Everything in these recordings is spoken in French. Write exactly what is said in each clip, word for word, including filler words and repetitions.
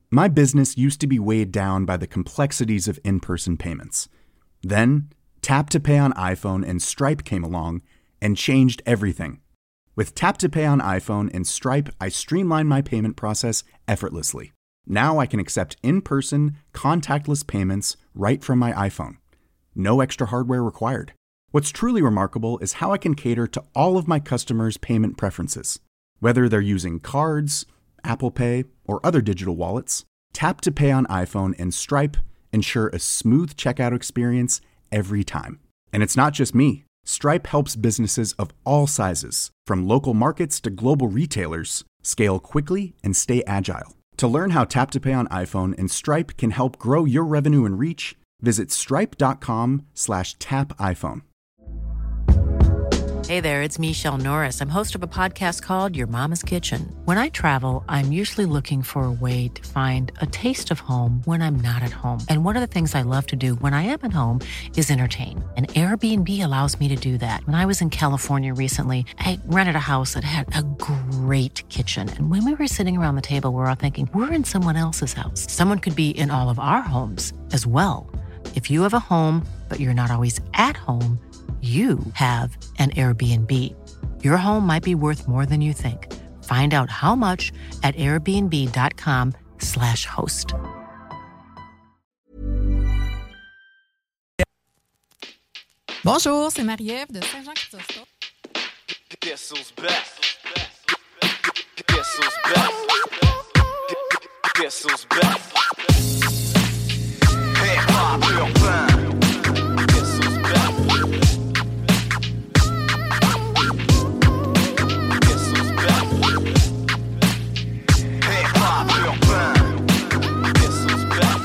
My business used to be weighed down by the complexities of in-person payments. Then, Tap to Pay on iPhone and Stripe came along and changed everything. With Tap to Pay on iPhone and Stripe, I streamlined my payment process effortlessly. Now I can accept in-person, contactless payments right from my iPhone. No extra hardware required. What's truly remarkable is how I can cater to all of my customers' payment preferences. Whether they're using cards, Apple Pay, or other digital wallets, Tap to Pay on iPhone and Stripe ensure a smooth checkout experience every time. And it's not just me. Stripe helps businesses of all sizes, from local markets to global retailers, scale quickly and stay agile. To learn how Tap to Pay on iPhone and Stripe can help grow your revenue and reach, visit stripe.com slash tap iPhone. Hey there, it's Michelle Norris. I'm host of a podcast called Your Mama's Kitchen. When I travel, I'm usually looking for a way to find a taste of home when I'm not at home. And one of the things I love to do when I am at home is entertain. And Airbnb allows me to do that. When I was in California recently, I rented a house that had a great kitchen. And when we were sitting around the table, we were all thinking, we're in someone else's house. Someone could be in all of our homes as well. If you have a home, but you're not always at home, you have an Airbnb. Your home might be worth more than you think. Find out how much at airbnb.com slash host. Bonjour, c'est Marie-Ève de Saint-Jean-Chrysostome. Guess who's back? Guess who's back? Guess who's back? Hip-hop urbain. Guess who's back? Guess who's back? Hip-hop urbain. Guess who's back?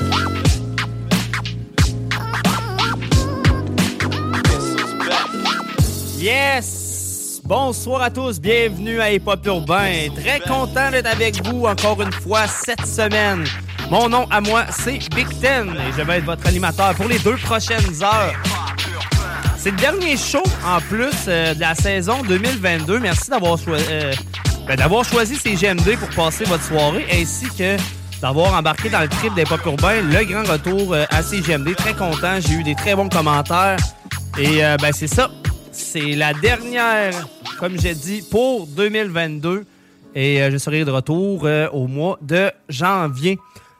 Guess who's back? Yes! Bonsoir à tous, bienvenue à Hip Hop Urbain. Très content d'être avec vous encore une fois cette semaine. Mon nom à moi, c'est Big Ten et je vais être votre animateur pour les deux prochaines heures. C'est le dernier show en plus euh, de la saison deux mille vingt-deux. Merci d'avoir, choi- euh, ben, d'avoir choisi C G M D pour passer votre soirée ainsi que d'avoir embarqué dans le trip des Hip Hop Urbain. Le grand retour euh, à C G M D. Très content, j'ai eu des très bons commentaires et euh, ben, c'est ça. C'est la dernière, comme j'ai dit, pour deux mille vingt-deux. Et euh, je serai de retour euh, au mois de janvier.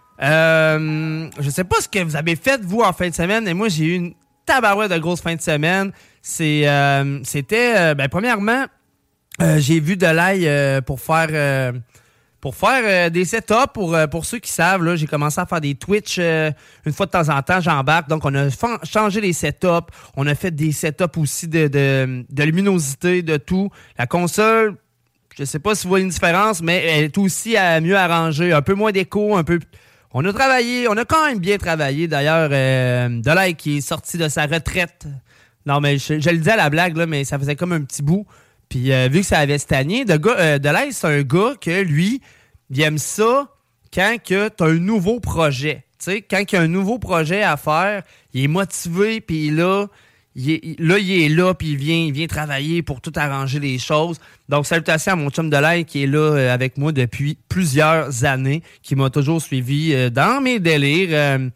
Euh, je sais pas ce que vous avez fait, vous, en fin de semaine. Et moi, j'ai eu une tabarouette de grosse fin de semaine. C'est, euh, c'était, euh, ben, premièrement, euh, j'ai vu de l'ail euh, pour faire... Euh, Pour faire euh, des setups, pour, euh, pour ceux qui savent, là, j'ai commencé à faire des Twitch euh, une fois de temps en temps, j'embarque. Donc, on a fa- changé les setups. On a fait des setups aussi de, de, de luminosité, de tout. La console, je sais pas si vous voyez une différence, mais elle est aussi à mieux arrangée. Un peu moins d'écho, un peu... On a travaillé, on a quand même bien travaillé. D'ailleurs, euh, Delay qui est sorti de sa retraite. Non, mais je, je le dis à la blague, là, mais ça faisait comme un petit bout. Puis euh, vu que ça avait stagné, de gars, euh, Delay, c'est un gars que lui, il aime ça quand que t'as un nouveau projet. Tu sais, quand il y a un nouveau projet à faire, il est motivé, puis là, il est, là, il est là, puis il vient, il vient travailler pour tout arranger les choses. Donc, salutations à mon chum Delay qui est là euh, avec moi depuis plusieurs années, qui m'a toujours suivi euh, dans mes délires. Euh,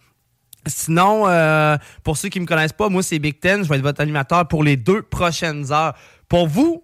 sinon, euh, pour ceux qui me connaissent pas, moi, c'est Big Ten. Je vais être votre animateur pour les deux prochaines heures. Pour vous,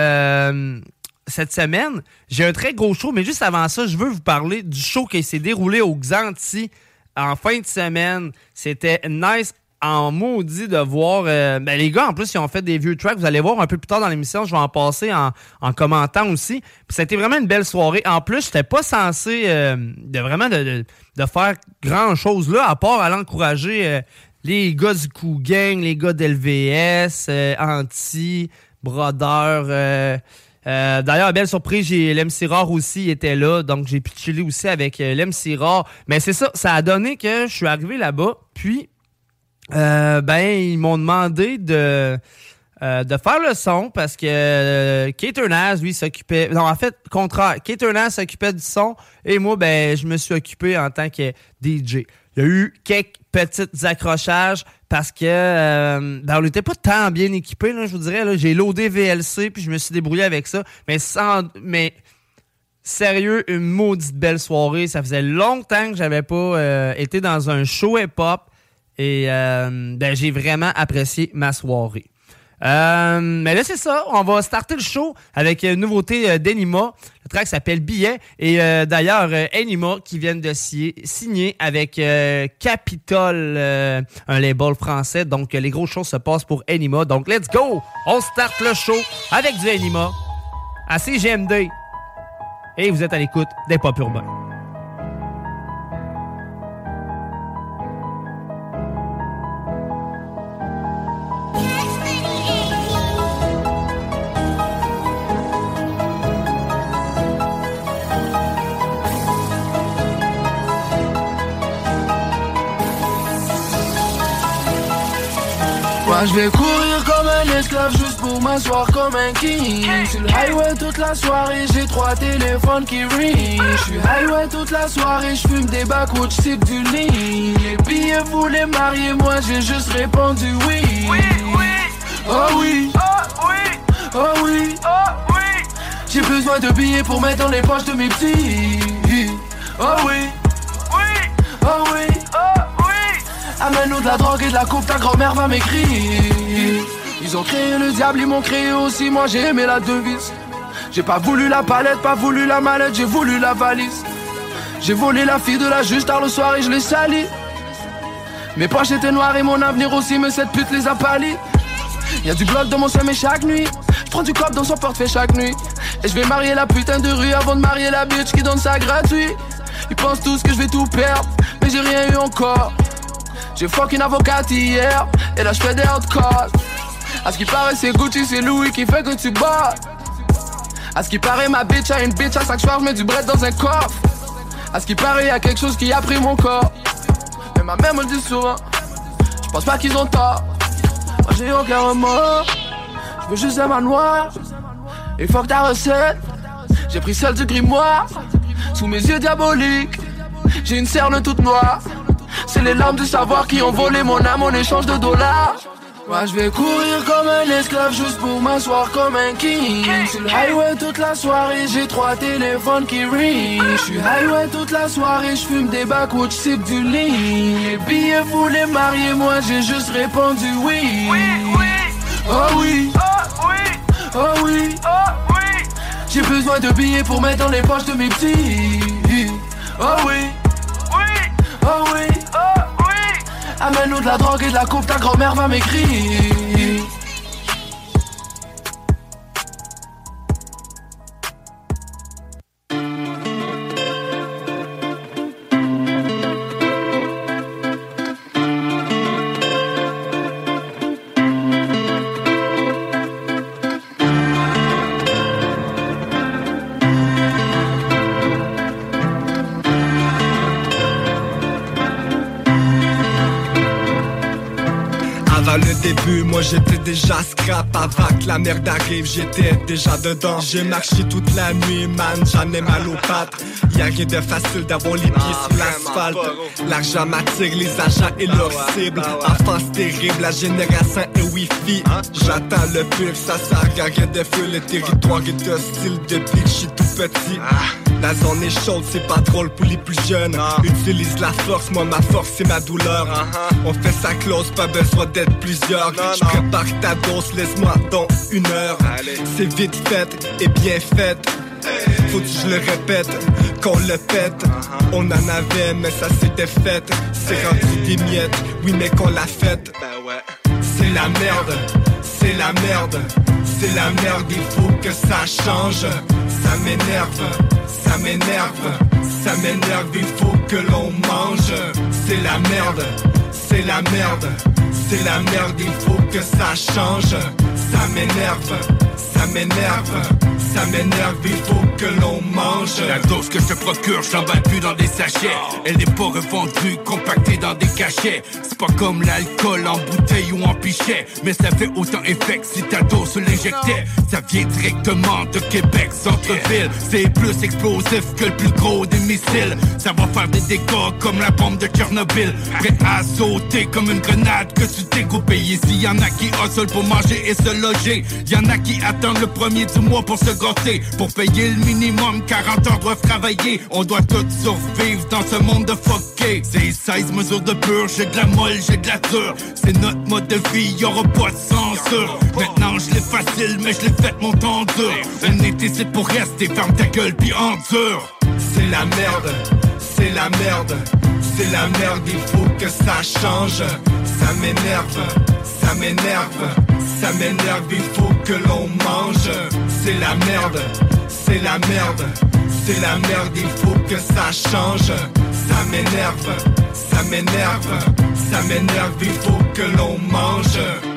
Euh, cette semaine, j'ai un très gros show, mais juste avant ça, je veux vous parler du show qui s'est déroulé au Xanthi en fin de semaine. C'était nice en maudit de voir... Euh, ben les gars, en plus, ils ont fait des vieux tracks. Vous allez voir un peu plus tard dans l'émission, je vais en passer en, en commentant aussi. Puis c'était vraiment une belle soirée. En plus, j'étais pas censé euh, de vraiment de, de, de faire grand-chose là, à part aller encourager euh, les gars du Coup Gang, les gars d'L V S, euh, Anti... Brodeur. Euh, euh, d'ailleurs, belle surprise, j'ai l'M C Rare aussi était là, donc j'ai pu chiller aussi avec euh, l'M C Rare. Mais c'est ça, ça a donné que je suis arrivé là-bas, puis euh, ben ils m'ont demandé de euh, de faire le son parce que euh, Caternaz, lui, s'occupait... Non, en fait, contraire, Caternaz s'occupait du son et moi, ben je me suis occupé en tant que D J. Il y a eu quelques petits accrochages parce que euh, ben on n'était pas tant bien équipés, là, je vous dirais. Là, j'ai loadé V L C puis je me suis débrouillé avec ça. Mais sans, mais Sérieux, une maudite belle soirée. Ça faisait longtemps que j'avais pas euh, été dans un show hip-hop et euh, ben, j'ai vraiment apprécié ma soirée. Euh, mais là, c'est ça. On va starter le show avec une nouveauté euh, d'Enima. Le track s'appelle Billet. Et euh, d'ailleurs, euh, Enima qui vient de signer, signer avec euh, Capitol, euh, un label français. Donc, euh, les grosses choses se passent pour Enima. Donc, let's go! On start le show avec du Enima à C G M D. Et vous êtes à l'écoute des Pop Urbains. Moi je vais courir comme un esclave juste pour m'asseoir comme un king. Sur le highway toute la soirée, j'ai trois téléphones qui ring. Je suis highway toute la soirée, je fume des backwoods, j'cipe du lean. Les billets voulaient marier, moi j'ai juste répondu oui. Oui, oui. Oh oui, oh oui, oh oui, oh oui. J'ai besoin de billets pour mettre dans les poches de mes petits. Oh oui, oui, oh oui, oh oui. Amène-nous de la drogue et de la coupe, ta grand-mère va m'écrire. Ils ont créé le diable, ils m'ont créé aussi, moi j'ai aimé la devise. J'ai pas voulu la palette, pas voulu la mallette, j'ai voulu la valise. J'ai volé la fille de la juge tard le soir et je l'ai salie. Mes poches étaient noires et mon avenir aussi, mais cette pute les a pâlis. Y'a du bloc dans mon sommeil chaque nuit. J'prends du cop dans son portefeuille chaque nuit. Et je vais marier la putain de rue avant de marier la bitch qui donne ça gratuit. Ils pensent tous que je vais tout perdre, mais j'ai rien eu encore. J'ai fuck une avocate hier, et là j'fais des hardcore. À ce qui paraît c'est Gucci, c'est Louis qui fait que tu bats. À ce qui paraît ma bitch a une bitch, à chaque soir j'mets du bread dans un coffre. À ce qui paraît y'a quelque chose qui a pris mon corps. Mais ma mère me le dit souvent, j'pense pas qu'ils ont tort. Moi j'ai aucun remords, j'veux juste un manoir. Et fuck ta recette, j'ai pris celle du grimoire. Sous mes yeux diaboliques, j'ai une cerne toute noire. C'est les larmes du savoir qui ont volé mon âme en échange de dollars. Moi je vais courir comme un esclave juste pour m'asseoir comme un king. Sur le highway toute la soirée, j'ai trois téléphones qui ring. Je suis highway toute la soirée, je fume des backwoods, j'cipe du lean. Les billets voulaient marier, moi j'ai juste répondu oui. Oui, oui. Oh oui, oh oui, oh oui, oh oui. J'ai besoin de billets pour mettre dans les poches de mes petits. Oh oui, oui, oh oui, oh oui. Amène-nous de la drogue et de la coupe, ta grand-mère va m'écrire. Le début, moi j'étais déjà scrap. Avant que la merde arrive, j'étais déjà dedans. J'ai marché toute la nuit, man, j'en ai mal aux pattes. Y'a rien de facile d'avoir les pieds sur l'asphalte. L'argent m'attire, les agents et leurs cibles. Enfance terrible, la génération est wifi. J'attends le pire, ça sert à rien de feu. Le territoire est hostile depuis que j'suis tout petit. La zone est chaude, c'est pas drôle pour les plus jeunes. Utilise la force, moi ma force c'est ma douleur. On fait ça close, pas besoin d'être plusieurs. Je prépare ta dose, laisse-moi dans une heure. C'est vite fait et bien fait. Faut que je le répète, qu'on le pète. On en avait mais ça s'était fait. C'est rendu des miettes, oui mais qu'on l'a fait. C'est la merde, c'est la merde. C'est la merde, il faut que ça change. Ça m'énerve, ça m'énerve, ça m'énerve, il faut que l'on mange. C'est la merde, c'est la merde, c'est la merde, il faut que ça change. Ça m'énerve, ça m'énerve, ça m'énerve, il faut que l'on mange. La dose que je procure, j'emballe plus dans des sachets. Elle n'est pas revendue, compactée dans des cachets. C'est pas comme l'alcool en bouteille ou en pichet, mais ça fait autant effet que si ta dose l'injectait. Ça vient directement de Québec, centre-ville. C'est plus explosif que le plus gros des missiles. Ça va faire des dégâts comme la bombe de Tchernobyl. Prêt à sauter comme une grenade que tu découpes. Ici y'en a qui hustle pour manger et se loger. Y'en a qui attendent le premier du mois pour se brosser. Pour payer le minimum, quarante heures doivent travailler. On doit tous survivre dans ce monde de fucké. C'est seize mesures de pur, j'ai de la molle, j'ai de la dure. C'est notre mode de vie, y'aura pas de censure. Maintenant je l'ai facile, mais je l'ai fait mon temps dur. On est ici pour rester, ferme ta gueule pis endure. C'est la merde, c'est la merde, c'est la merde, il faut que ça change. Ça m'énerve, ça m'énerve, ça m'énerve, il faut que l'on mange. C'est la merde, c'est la merde, c'est la merde, il faut que ça change. Ça m'énerve, ça m'énerve, ça m'énerve, il faut que l'on mange.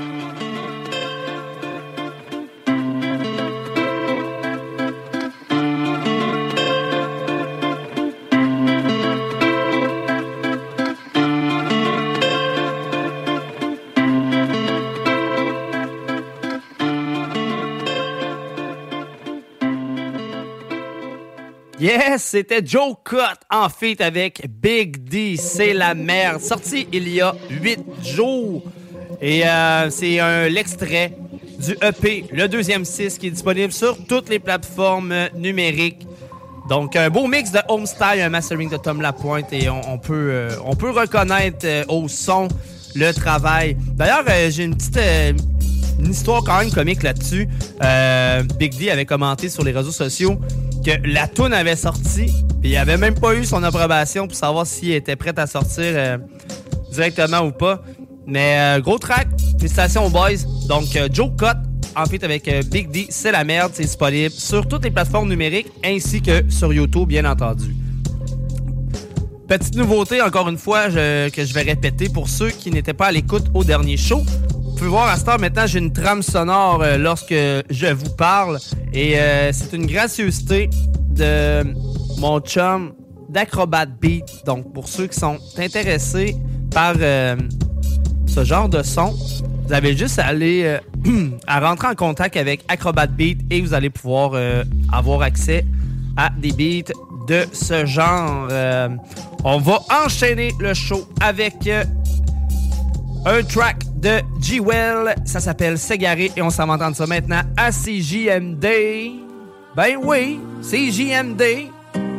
Yes, c'était Joe Cut en feat avec Big D, c'est la merde. Sorti il y a huit jours. Et euh, c'est un l'extrait du E P, le deuxième six, qui est disponible sur toutes les plateformes numériques. Donc, un beau mix de homestyle, un mastering de Tom Lapointe. Et on, on, peut, euh, on peut reconnaître euh, au son le travail. D'ailleurs, euh, j'ai une petite... Euh, une histoire quand même comique là-dessus. Euh, Big D avait commenté sur les réseaux sociaux que la toune avait sorti, puis il avait même pas eu son approbation pour savoir s'il était prêt à sortir euh, directement ou pas. Mais euh, gros track, félicitations aux boys. Donc euh, Joe Cut, en fait avec euh, Big D, c'est la merde, c'est disponible sur toutes les plateformes numériques ainsi que sur YouTube, bien entendu. Petite nouveauté, encore une fois, je, que je vais répéter pour ceux qui n'étaient pas à l'écoute au dernier show. Vous pouvez voir à cette heure, maintenant, j'ai une trame sonore euh, lorsque je vous parle. Et euh, c'est une gracieuseté de mon chum d'Acrobat Beat. Donc, pour ceux qui sont intéressés par euh, ce genre de son, vous avez juste à aller euh, à rentrer en contact avec Acrobat Beat et vous allez pouvoir euh, avoir accès à des beats de ce genre. Euh, on va enchaîner le show avec... Euh, un track de G-Well, ça s'appelle S'égarer et on s'en va entendre ça maintenant à C J M D. Ben oui, C J M D.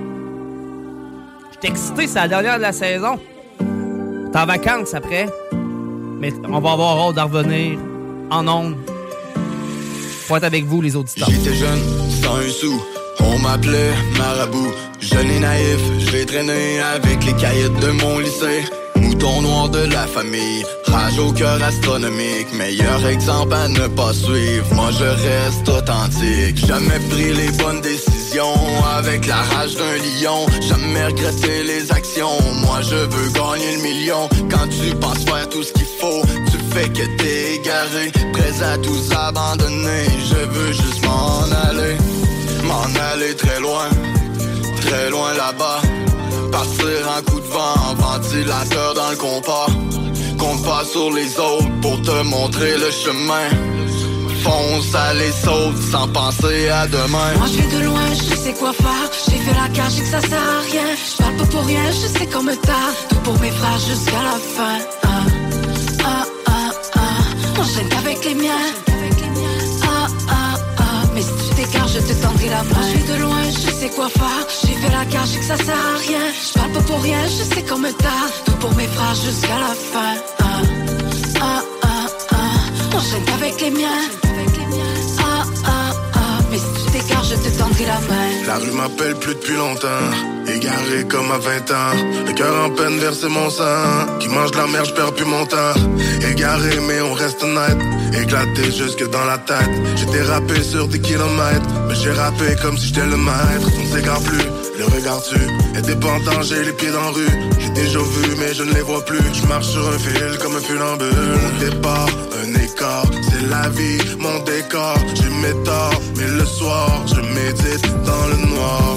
J'étais excité, c'est la dernière de la saison. T'es en vacances après, mais on va avoir hâte d'en revenir en ondes. Faut être avec vous, les auditeurs. J'étais jeune, sans un sou, on m'appelait Marabout. Jeune et naïf, je vais traîner avec les caïds de mon lycée. Mouton noir de la famille, rage au cœur astronomique. Meilleur exemple à ne pas suivre, moi je reste authentique. Jamais pris les bonnes décisions, avec la rage d'un lion. Jamais regretté les actions, moi je veux gagner le million. Quand tu penses faire tout ce qu'il faut, tu fais que t'es égaré. Prêt à tout abandonner, je veux juste m'en aller. M'en aller très loin, très loin là-bas. Partir en coup de vent, ventilateur dans le compas. Compte pas sur les autres pour te montrer le chemin. Fonce, allez, saute sans penser à demain. Moi je vais de loin, je sais quoi faire. J'ai fait la cage et que ça sert à rien. Je parle pas pour rien, je sais qu'on me tarde. Tout pour mes frères jusqu'à la fin. Ah, ah, ah, ah. Enchaîne avec les miens. Ah, ah, ah. Mais si tu t'écartes, je te tendrai la main. Moi je vais de loin, je sais quoi faire. J'ai fait la cage et que ça sert à rien. Je parle pas pour rien, je sais qu'on me tarde. Tout pour mes frères jusqu'à la fin. Ah, ah, ah, ah. Enchaîne avec les miens. Ah, ah, ah. Mais si tu t'écartes, je te tendrai la main. La rue m'appelle plus depuis longtemps. Égaré comme à vingt ans. Le cœur en peine verser mon sang. Qui mange de la merde, je perds plus mon temps. Égaré mais on reste honnête. Éclaté jusque dans la tête. J'étais rappé sur des kilomètres. Mais j'ai rappé comme si j'étais le maître. On ne s'égare plus, le regardes-tu? Indépendant, j'ai les pieds dans la rue. J'ai déjà vu mais je ne les vois plus. Je marche sur un fil comme un funambule. Mon départ, un écart. C'est la vie, mon décor. J'ai mes torts, mais le soir je médite dans le noir.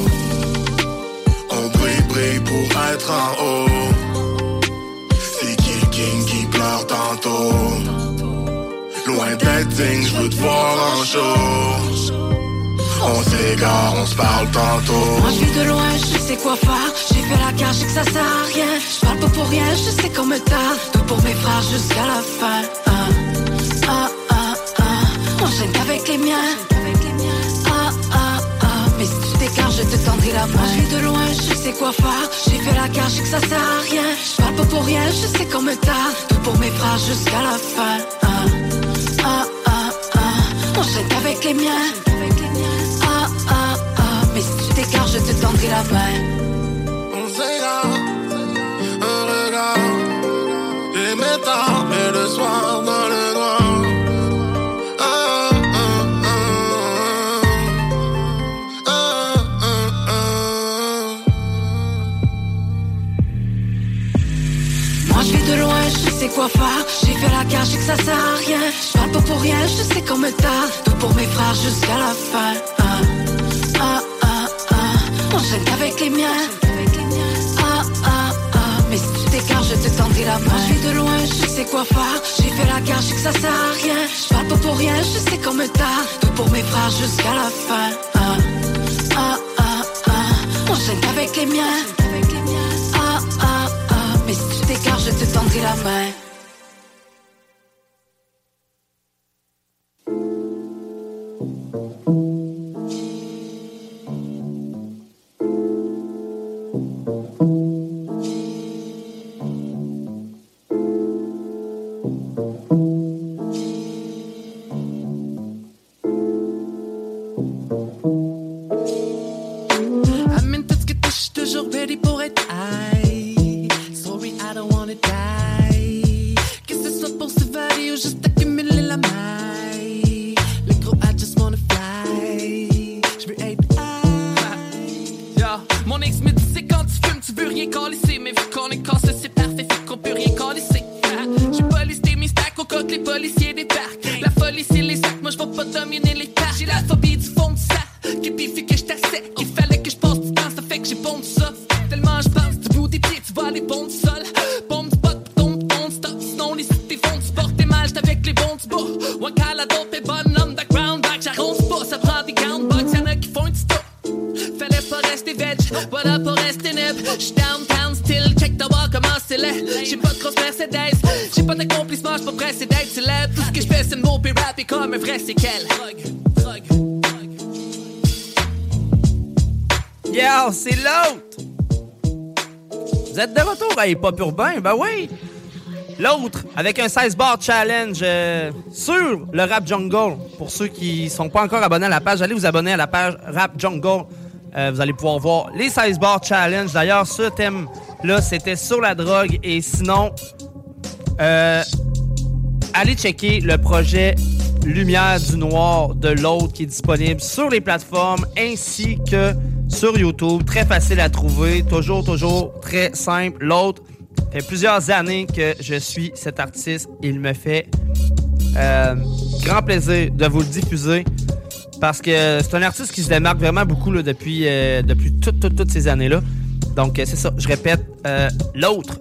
On brille, brille pour être en haut. C'est qui le king qui pleure tantôt? Loin d'être digne, je veux te voir en show. On s'égare, on se parle tantôt. Moi je vais de loin, je sais quoi faire. J'ai fait la cage et que ça sert à rien. Je parle pas pour rien, je sais qu'on me tarde. Tout pour mes frères jusqu'à la fin. Ah, ah, ah, ah. Enchaîne avec les miens. Ah, ah, je te tendrai la main. Je vis de loin, je sais quoi faire. J'ai fait la carte, je sais que ça sert à rien. Je parle pas pour rien, je sais qu'on me tarde. Tout pour mes frères jusqu'à la fin. Ah, ah, ah, ah. On chante avec les miens. Ah, ah, ah. Mais si tu t'écartes, je te tendrai la main. On s'égare, un regard. Et mes tard, et le soir dans le noir. De loin, je sais quoi faire. J'ai fait la carte, je sais que ça sert à rien. Je parle pas pour rien, je sais qu'on me tarde. Tout pour mes frères jusqu'à la fin. Ah, ah, ah, ah. On chante avec les miens. Ah, ah, ah. Mais si tu t'écartes, je te tendrai la main. Je vis de loin, je sais quoi faire. J'ai fait la carte, je sais que ça sert à rien. Je parle pas pour rien, je sais qu'on me tarde. Tout pour mes frères jusqu'à la fin. Ah, ah, ah, ah. On chante avec les miens. Ah, ah, ah. Mais si tu t'écartes, je te tendrai la main. Amène tout ce que t'es, j'suis toujours ready pour être high. Sorry, I don't wanna die. Que ce soit pour s'évader ou juste accumuler la maille. Les gros, I just wanna fly. J'veux être high. Yeah. Mon ex me disait quand tu fumes, tu veux rien calisser. Mais vu qu'on est cassé, c'est parfait, fait qu'on peut rien calisser. J'ai pas listé mes stacks au cas que les policiers débarquent. La folie, c'est les sacs, moi j'vais pas dominer les parcs. J'ai la phobie du fond de ça, qui pifie que j't'assais. Il fallait que j'passe du temps, ça fait que j'ai bon de ça. Tellement j'pense du bout des pieds, tu vois aller bon du sol. Bon du pot, tombe, tombe, stop. Sinon les cités vont du sport, t'es mal, j'étais avec les bons du bas. Wakala dope est bonne, underground, back, j'arrose pas. Ça prend des gants de box, y'en a qui font du stop. Fallait pas rester veg, voilà pas rester neb. J'suis downtown still, check ta voir comment c'est laid. J'ai pas de grosse Mercedes, j'ai pas d'accomplissement, j'suis pas pressé d'être célèbre. Tout ce que j'fais c'est me mopper rapper comme un vrai séquel. Drogue, drogue. Yo, c'est l'autre! Vous êtes de retour à Hip Hop Urbain? Ben oui! L'autre, avec un seize bar challenge euh, sur le Rap Jungle. Pour ceux qui sont pas encore abonnés à la page, allez vous abonner à la page Rap Jungle. Euh, vous allez pouvoir voir les seize bar challenge. D'ailleurs, ce thème-là, c'était sur la drogue. Et sinon, euh, allez checker le projet Lumière du Noir de l'autre qui est disponible sur les plateformes ainsi que sur YouTube. Très facile à trouver. Toujours, toujours très simple. L'autre, fait plusieurs années que je suis cet artiste. Il me fait euh, grand plaisir de vous le diffuser parce que c'est un artiste qui se démarque vraiment beaucoup là, depuis, euh, depuis toutes, toutes, toutes ces années-là. Donc, euh, c'est ça. Je répète, euh, l'autre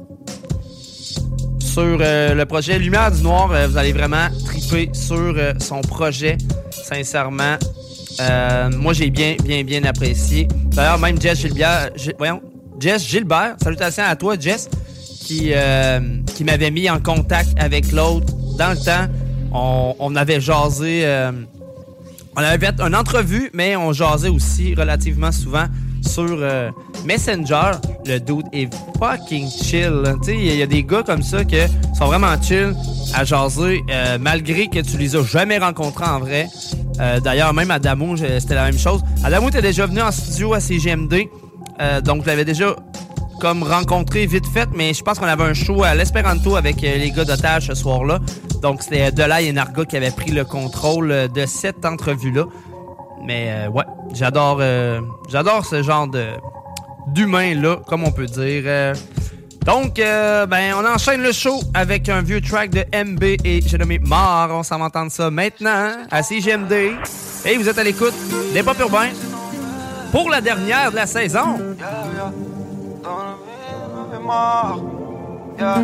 sur euh, le projet Lumière du Noir, euh, vous allez vraiment triper sur euh, son projet, sincèrement. Euh, moi, j'ai bien, bien, bien apprécié. D'ailleurs, même Jess Gilbert, G- voyons, Jess Gilbert, salutations à toi, Jess, qui, euh, qui m'avait mis en contact avec l'autre. Dans le temps, on, on avait jasé, euh, on avait fait une entrevue, mais on jasait aussi relativement souvent sur euh, Messenger. Le dude est fucking chill. Tu sais, il y a des gars comme ça qui sont vraiment chill à jaser, euh, malgré que tu les as jamais rencontrés en vrai. Euh, d'ailleurs, même Adamo, c'était la même chose. Adamo était déjà venu en studio à C G M D, euh, donc je l'avais déjà comme rencontré vite fait, mais je pense qu'on avait un show à l'Espéranto avec euh, les gars d'Otage ce soir-là. Donc c'était Delay et Narga qui avaient pris le contrôle de cette entrevue-là. Mais euh, ouais, j'adore euh, j'adore ce genre de d'humain-là, comme on peut dire. Euh, donc, euh, ben, on enchaîne le show avec un vieux track de M B et j'ai nommé Mort. On s'en va entendre ça maintenant hein, à C G M D. Et vous êtes à l'écoute des Hip Hop Urbain pour la dernière de la saison. Yeah, yeah. Dans la ville, on avait mort. Yeah.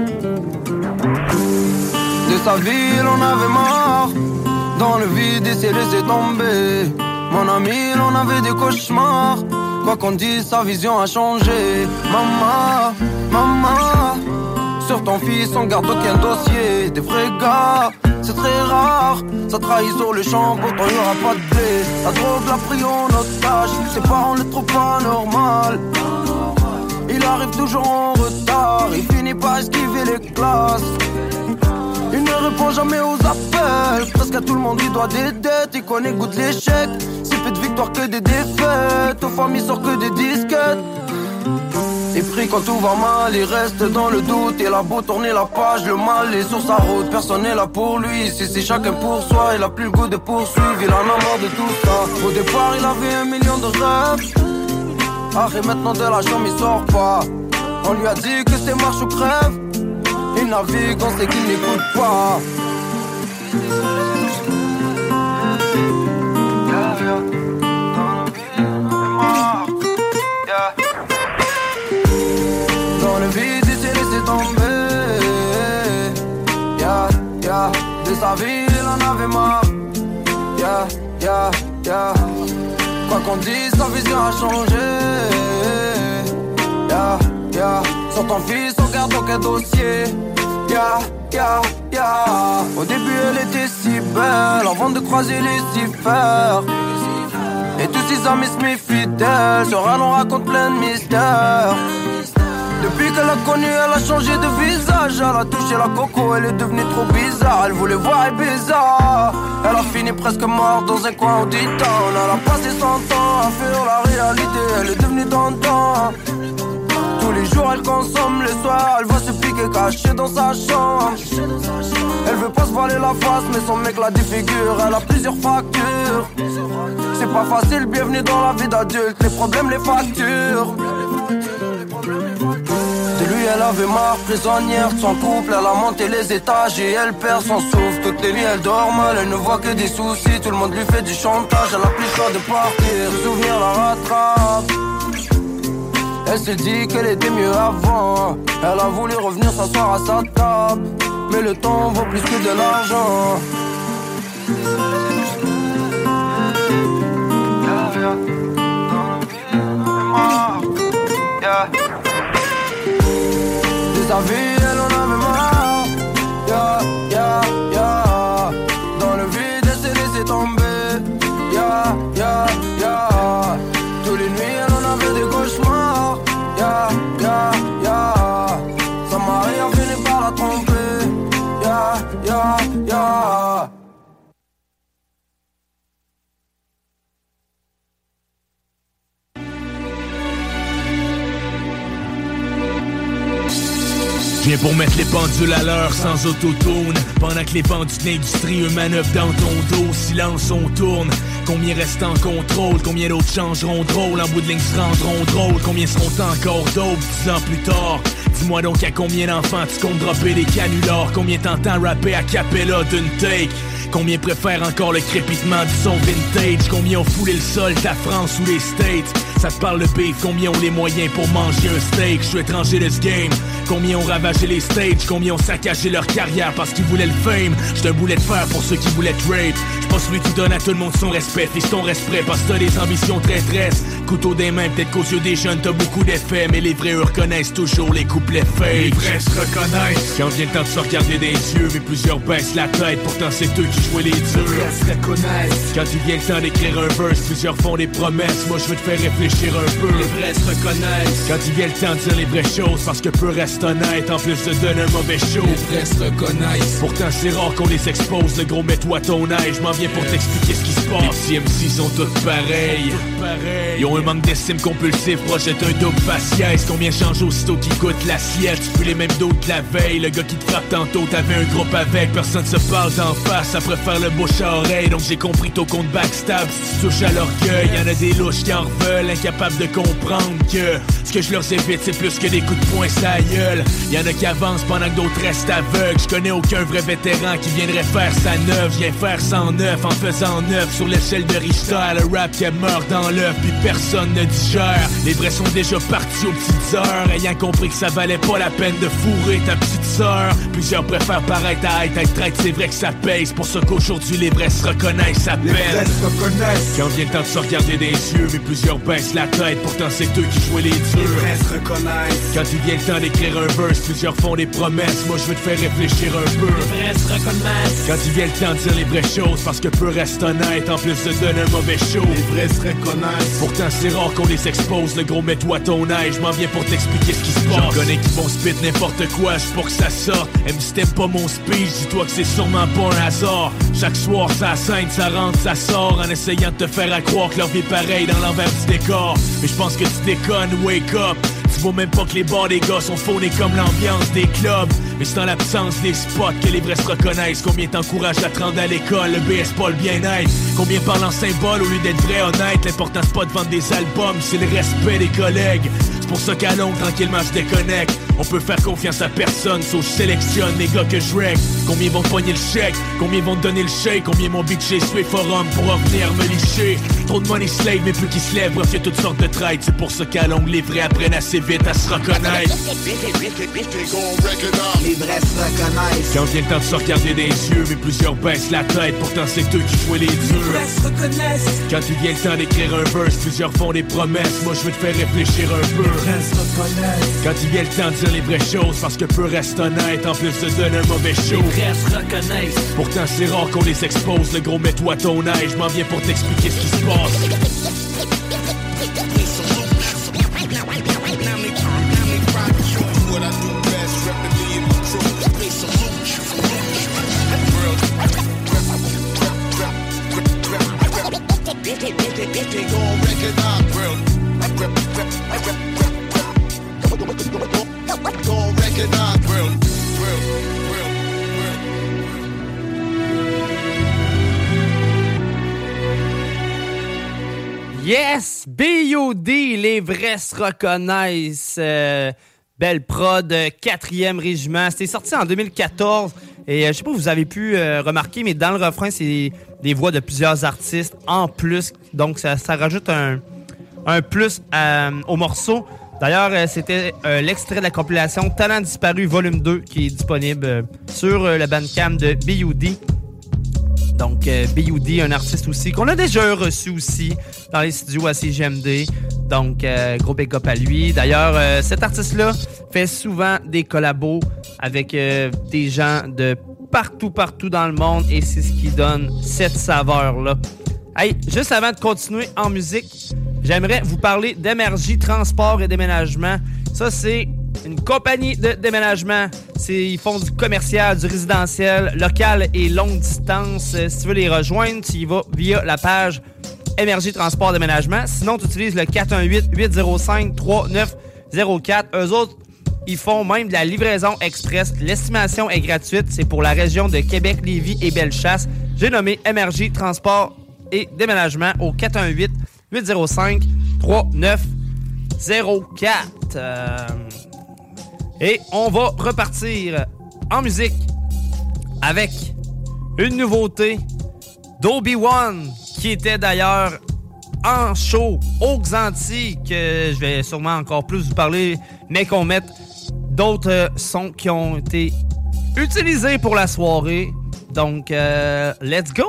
De sa ville, on avait mort. Dans le vide, il s'est laissé tomber. Mon ami, on avait des cauchemars. Quoi qu'on dise, sa vision a changé. Maman, maman, sur ton fils, on garde aucun dossier. Des vrais gars, c'est très rare. Ça trahit sur le champ, pourtant y'aura pas de blé. La drogue l'a pris en otage, ses parents le trouvent pas normal. Il arrive toujours en retard, il finit par esquiver les classes. Il ne répond jamais aux appels, presque à tout le monde il doit des dettes. Il connaît goût de l'échec, c'est peu de victoires que des défaites. Aux familles sort que des disquettes. Et pris quand tout va mal, il reste dans le doute. Il a beau tourner la page, le mal est sur sa route. Personne n'est là pour lui, si c'est chacun pour soi. Il a plus le goût de poursuivre, il en a marre de tout ça. Au départ il avait un million de rêves. Ah et maintenant de la chambre il sort pas. On lui a dit que c'est marche ou crève. Il navigue, on sait qu'il n'écoute pas. Dans le vide, il s'est laissé tomber. Yeah, yeah. De sa vie, il en avait marre. Yeah, yeah, yeah. Quoi qu'on dise, sa vision a changé. Yeah, yeah. Sur ton fils, on garde aucun dossier. Yeah, yeah, yeah. Au début, elle était si belle, avant de croiser les cifères. Et tous ses amis se méfient d'elle. Sur elle, on raconte plein de mystères. Depuis qu'elle a connu, elle a changé de visage. Elle a touché la coco, elle est devenue trop bizarre. Elle voulait voir Ibiza. Elle a fini presque morte dans un coin au D-Town. Elle a passé cent ans à faire la réalité. Elle est devenue d'antan. Tous les jours elle consomme, les soirs elle va se piquer cachée dans sa chambre. Elle veut pas se voiler la face mais son mec la défigure. Elle a plusieurs factures. C'est pas facile, bienvenue dans la vie d'adulte. Les problèmes, les factures. De lui elle avait marre, prisonnière de son couple. Elle a monté les étages et elle perd son souffle. Toutes les nuits elle dort mal, elle ne voit que des soucis. Tout le monde lui fait du chantage, elle a plus le choix de partir. Le souvenir la rattrape. Elle se dit qu'elle était mieux avant. Elle a voulu revenir s'asseoir à sa table. Mais le temps vaut plus que de l'argent. Yeah. De sa vie, elle en avait marre. Yeah, yeah, yeah. Dans le vide, elle s'est laissée tomber. Yeah, yeah, yeah. Tous les nuits, elle en avait des cauchemars. Yeah, yeah, yeah. Sa mari a fini par la tromper. Yeah, yeah, yeah. Je viens pour mettre les pendules à l'heure sans autotune. Pendant que les vendus de l'industrie eux manœuvrent dans ton dos. Silence on tourne. Combien restent en contrôle? Combien d'autres changeront de rôle? En bout de ligne se rendront drôles. Combien seront encore d'autres dix ans plus tard? Dis-moi donc à combien d'enfants tu comptes dropper des canulars? Combien t'entends rapper à cappella d'une take? Combien préfèrent encore le crépitement du son vintage? Combien ont foulé le sol de la France ou les States? Ça te parle de beef, combien ont les moyens pour manger un steak? Je suis étranger de ce game. Combien ont ravagé les stages? Combien ont saccagé leur carrière parce qu'ils voulaient le fame? J'suis un boulet de fer pour ceux qui voulaient te rape. J'suis pas celui qui donne à tout le monde son respect. Fiche ton respect parce que t'as des ambitions traîtresses. Couteau des mains, peut-être qu'aux yeux des jeunes t'as beaucoup d'effets. Mais les vrais eux reconnaissent toujours les couplets fake. Les vrais se reconnaissent. Quand vient le temps de se regarder des yeux, mais plusieurs baissent la tête. Pourtant c'est eux qui jouaient les durs. Les vrais se reconnaissent. Quand il vient le temps d'écrire un verse, plusieurs font des promesses. Moi je veux te faire réfléchir un peu. Les vrais se reconnaissent. Quand il vient le temps de dire les vraies choses, parce que peu reste honnête en plus de donner un mauvais show. Les vrais se reconnaissent. Pourtant c'est rare qu'on les expose. Le gros mets-toi ton air, je m'en viens pour t'expliquer ce qui se passe. Les petits M C sont tous pareils. Ils ont un manque d'estime compulsif, projette un dope faciès. Combien change aussitôt qu'ils goûtent l'assiette? Tu peux les mêmes dos que la veille. Le gars qui te frappe tantôt, t'avais un groupe avec. Personne se parle d'en face, ça préfère le bouche à oreille. Donc j'ai compris ton compte backstab. Si tu touches à l'orgueil, y'en a des louches qui en veulent, incapables de comprendre que ce que je leur évite c'est plus que des coups de poing sa gueule. Y'en a qui avancent pendant que d'autres restent aveugles. Je connais aucun vrai vétéran qui viendrait faire sa neuve. Je viens faire cent neuf en faisant neuf sur l'échelle de Richter. Le rap qui meurt dans l'œuf puis personne ne digère. Les vrais sont déjà partis aux petites heures, ayant compris que ça valait pas la peine de fourrer ta petite sœur. Plusieurs préfèrent paraître à être, être traite, c'est vrai que ça paye. C'est pour ça qu'aujourd'hui les vrais se reconnaissent à peine. Les vrais se reconnaissent. Quand vient le temps de se regarder des yeux, mais plusieurs baissent baissent la tête, pourtant c'est eux qui jouaient les durs. Les vrais se reconnaissent. Quand il vient le temps d'écrire un verse, plusieurs font des promesses. Moi je veux te faire réfléchir un peu. Les vrais se reconnaissent. Quand il vient le temps de dire les vraies choses, parce que peu reste honnête, en plus de donner un mauvais show. Les vrais se reconnaissent. Pourtant c'est rare qu'on les expose. Le gros mets-toi ton âge, je m'en viens pour t'expliquer ce qui se passe. J'en connais qui vont spit n'importe quoi, juste pour que ça sorte. Même si t'aimes pas mon speech, dis-toi que c'est sûrement pas un hasard. Chaque soir ça scène, ça rentre, ça sort, en essayant de te faire à croire que leur vie est pareille dans l'envers du décor. Mais je pense que tu déconnes, wake up. Tu vois même pas que les bars des gars sont faunés comme l'ambiance des clubs. Mais c'est dans l'absence des spots que les vrais se reconnaissent. Combien t'encouragent à te rendre à l'école, le B S pas le bien-être. Combien parlent en symbole au lieu d'être vrai honnête. L'important c'est pas de vendre des albums, c'est le respect des collègues. C'est pour ça qu'à longue, tranquillement je déconnecte. On peut faire confiance à personne, sauf je sélectionne les gars que je règle. Combien vont te pogner le chèque, combien vont te donner le chèque. Combien m'ont bitché sur les forums pour revenir me licher. Trop de money slave, mais plus qui se lèvent, bref y'a toutes sortes de traites. C'est pour ça qu'à longue, les vrais apprennent assez vite à se reconnaître. Les vrais se reconnaissent. Quand vient le temps de se regarder des yeux, mais plusieurs baissent la tête, pourtant c'est eux qui jouaient les durs. Les vrais se reconnaissent. Quand il vient le temps d'écrire un verse, plusieurs font des promesses. Moi je veux te faire réfléchir un peu. Les vrais se reconnaissent. Quand il vient le temps de dire les vraies choses, parce que peu reste honnête, en plus de donner un mauvais show. Les vrais se reconnaissent. Pourtant c'est rare qu'on les expose, le gros mets-toi ton âge, je m'en viens pour t'expliquer ce qui se passe. Yes! B O D, les vrais se reconnaissent. Euh, belle prod, quatrième régiment. C'était sorti en deux mille quatorze. Et euh, je sais pas si vous avez pu euh, remarquer, mais dans le refrain, c'est des voix de plusieurs artistes en plus. Donc, ça, ça rajoute un, un plus à, au morceau. D'ailleurs, euh, c'était euh, l'extrait de la compilation Talent disparu volume deux qui est disponible euh, sur euh, le Bandcamp de B O D. Donc, euh, B O D, un artiste aussi qu'on a déjà reçu aussi dans les studios à C G M D. Donc, euh, gros big up à lui. D'ailleurs, euh, cet artiste-là fait souvent des collabos avec euh, des gens de partout, partout dans le monde. Et c'est ce qui donne cette saveur-là. Hey, juste avant de continuer en musique, j'aimerais vous parler d'Énergie Transport et Déménagement. Ça, c'est une compagnie de déménagement. C'est, ils font du commercial, du résidentiel, local et longue distance. Euh, si tu veux les rejoindre, tu y vas via la page Énergie Transport Déménagement. Sinon, tu utilises le quatre un huit, huit zéro cinq, trois neuf zéro quatre. Eux autres, ils font même de la livraison express. L'estimation est gratuite. C'est pour la région de Québec, Lévis et Bellechasse. J'ai nommé Énergie Transport et Déménagement au quatre un huit, huit zéro cinq, trois neuf zéro quatre. Euh... Et on va repartir en musique avec une nouveauté d'Obi-Wan, qui était d'ailleurs en show aux Antilles, que je vais sûrement encore plus vous parler, mais qu'on mette d'autres sons qui ont été utilisés pour la soirée. Donc, euh, let's go!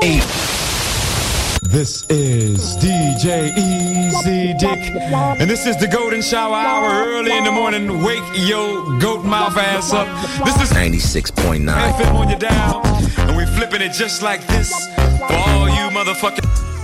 This is D J Easy Dick, and this is the Golden Shower Hour. Early in the morning, wake your goat mouth ass up. This is ninety-six point nine F M on your dial, and we flipping it just like this for all you motherfucking.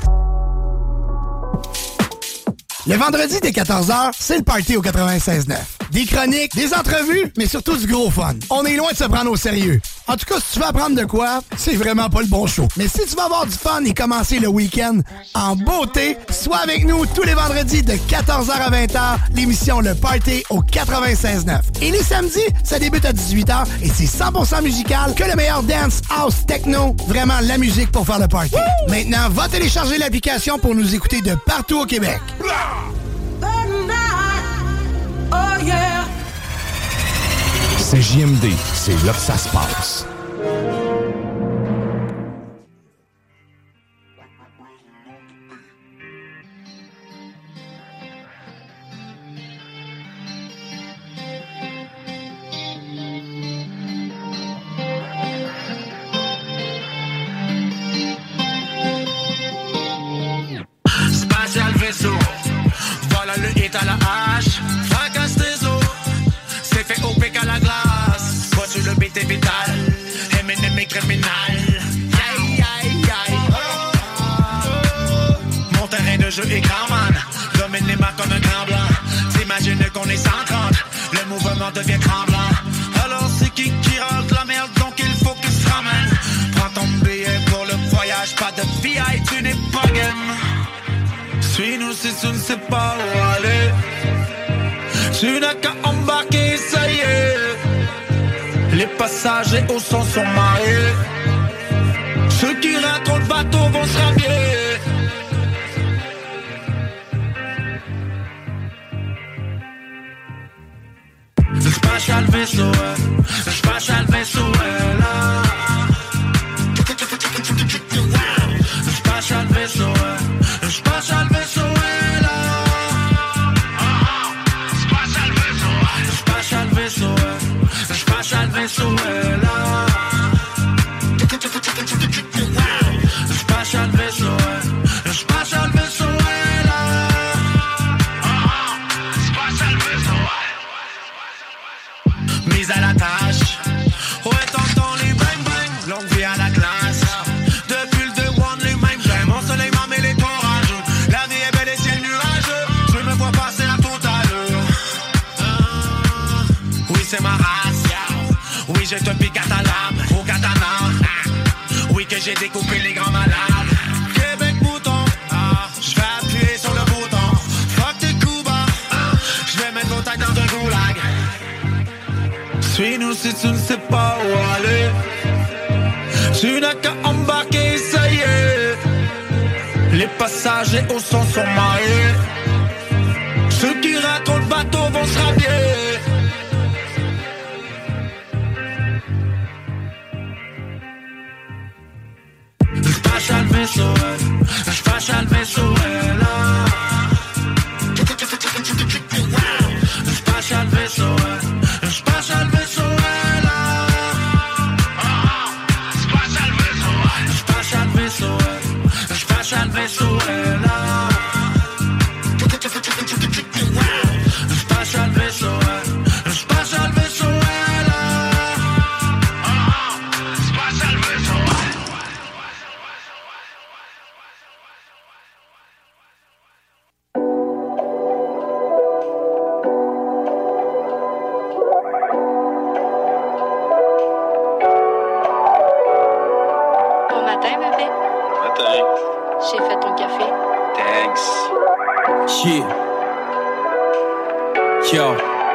Le vendredi dès quatorze heures, c'est le party au quatre-vingt-seize neuf. Des chroniques, des entrevues, mais surtout du gros fun. On est loin de se prendre au sérieux. En tout cas, si tu veux apprendre de quoi, c'est vraiment pas le bon show. Mais si tu veux avoir du fun et commencer le week-end en beauté, sois avec nous tous les vendredis de quatorze heures à vingt heures, l'émission Le Party au quatre-vingt-seize neuf. Et les samedis, ça débute à dix-huit heures et c'est cent pour cent musical que le meilleur dance, house, techno, vraiment la musique pour faire le party. Woo! Maintenant, va télécharger l'application pour nous écouter de partout au Québec. Oh yeah! C J M D, c'est là que ça se passe. Spatial vaisseau l'environnement devient tremblant. Alors c'est qui qui rentre la merde, donc il faut qu'il se ramène. Prends ton billet pour le voyage, pas de V I, tu n'es pas game. Suis-nous si tu ne sais pas où aller. Tu n'as qu'à embarquer, ça y est. Les passagers au son sont mariés. Ceux qui ratent le bateau vont se rhabiller. Le spatial vaisseau, le spatial vaisseau est là. Le spatial vaisseau, le spatial vaisseau est là. Le spatial vaisseau, le spatial vaisseau, le spatial vaisseau est là. Le spatial vaisseau, le spatial vaisseau est là. Spatial vaisseau. Mise à la tâche, ouais t'entends les bang bang, longue vie à la classe. Depuis le day one les mêmes j'aime, mon soleil m'a mêlé orageux. La vie est belle et ciel nuageux, je me vois passer la totale. Ah, oui c'est ma race, oui je te pique à ta lame, au katana. Oui que j'ai découpé les grands malades. Québec mouton, ah, je vais appuyer sur le bouton. Fuck tes coups bas, ah, je vais mettre ton tac dans un goulag. Suis-nous si tu ne sais pas où aller. Tu n'as qu'à embarquer, ça y est. Les passagers au son sont mariés. Ceux qui ratent le bateau vont se rhabiller. Le spatial vaisseau, le spatial vaisseau est là. Le spatial vaisseau, le spatial vaisseau est là. Le spatial vaisseau, le spatial vaisseau, le spatial vaisseau est là. Le spatial vaisseau, le spatial vaisseau est là. Spatial vaisseau. Bon matin, bébé. Matin. J'ai fait ton café. Thanks. Yeah. Yo.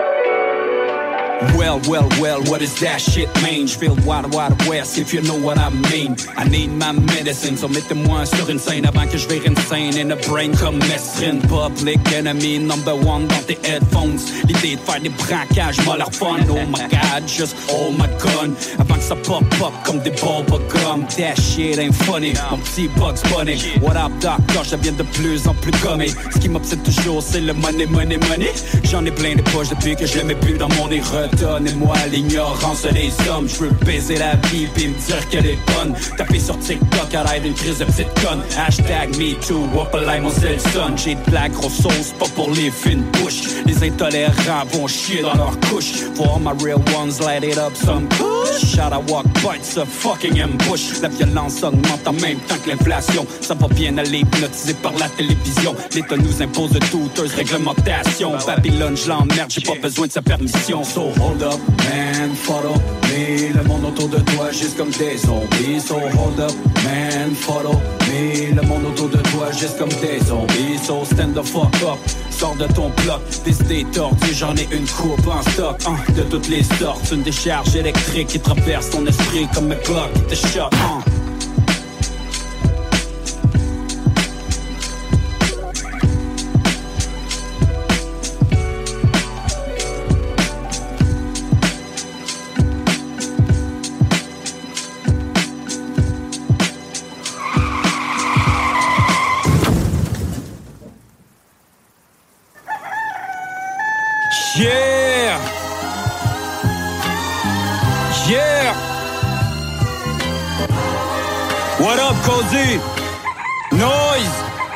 Well, well, well, what does that shit mean? J'feel wild, wild west, if you know what I mean. I need my medicine, so mettez-moi sur une scène avant que je vire insane. In a brain comme Mesrine, public enemy number one dans tes headphones. L'idée de faire des braquages m'a l'air fun. Oh my god, just hold my gun avant que ça pop up comme des bubblegum. That shit ain't funny, mon petit Bugs Bunny. What up, doctor, je deviens de plus en plus gommé. Ce qui m'obsède toujours, c'est le money, money, money. J'en ai plein de poches depuis que je l'aimais plus dans mon erreur. Donnez-moi l'ignorance des hommes. Je veux baiser la vie pis me dire qu'elle est bonne. Taper sur TikTok à l'aide d'une crise de petite conne. Hashtag MeToo, whoop-a-lay mon seul son. J'ai de la grosse sauce, pas pour les fines bouches. Les intolérants vont chier dans leur couche. For all my real ones, light it up some push. Shout out walk bites a fucking ambush. La violence augmente en même temps que l'inflation. Ça va bien aller, hypnotisé par la télévision. L'État nous impose de douteuses réglementations. Babylone, je l'emmerde, j'ai pas besoin de sa permission. So hold up, man, follow me. Le monde autour de toi, juste comme des zombies. So hold up, man, follow me. Le monde autour de toi, juste comme des zombies. So stand the fuck up, sors de ton bloc. Des idées tordues, j'en ai une coupe en stock. Hein, de toutes les sortes, une décharge électrique qui traverse ton esprit comme un clock qui te choque. Hein. Yeah! Yeah! What up, Cozy? Noise!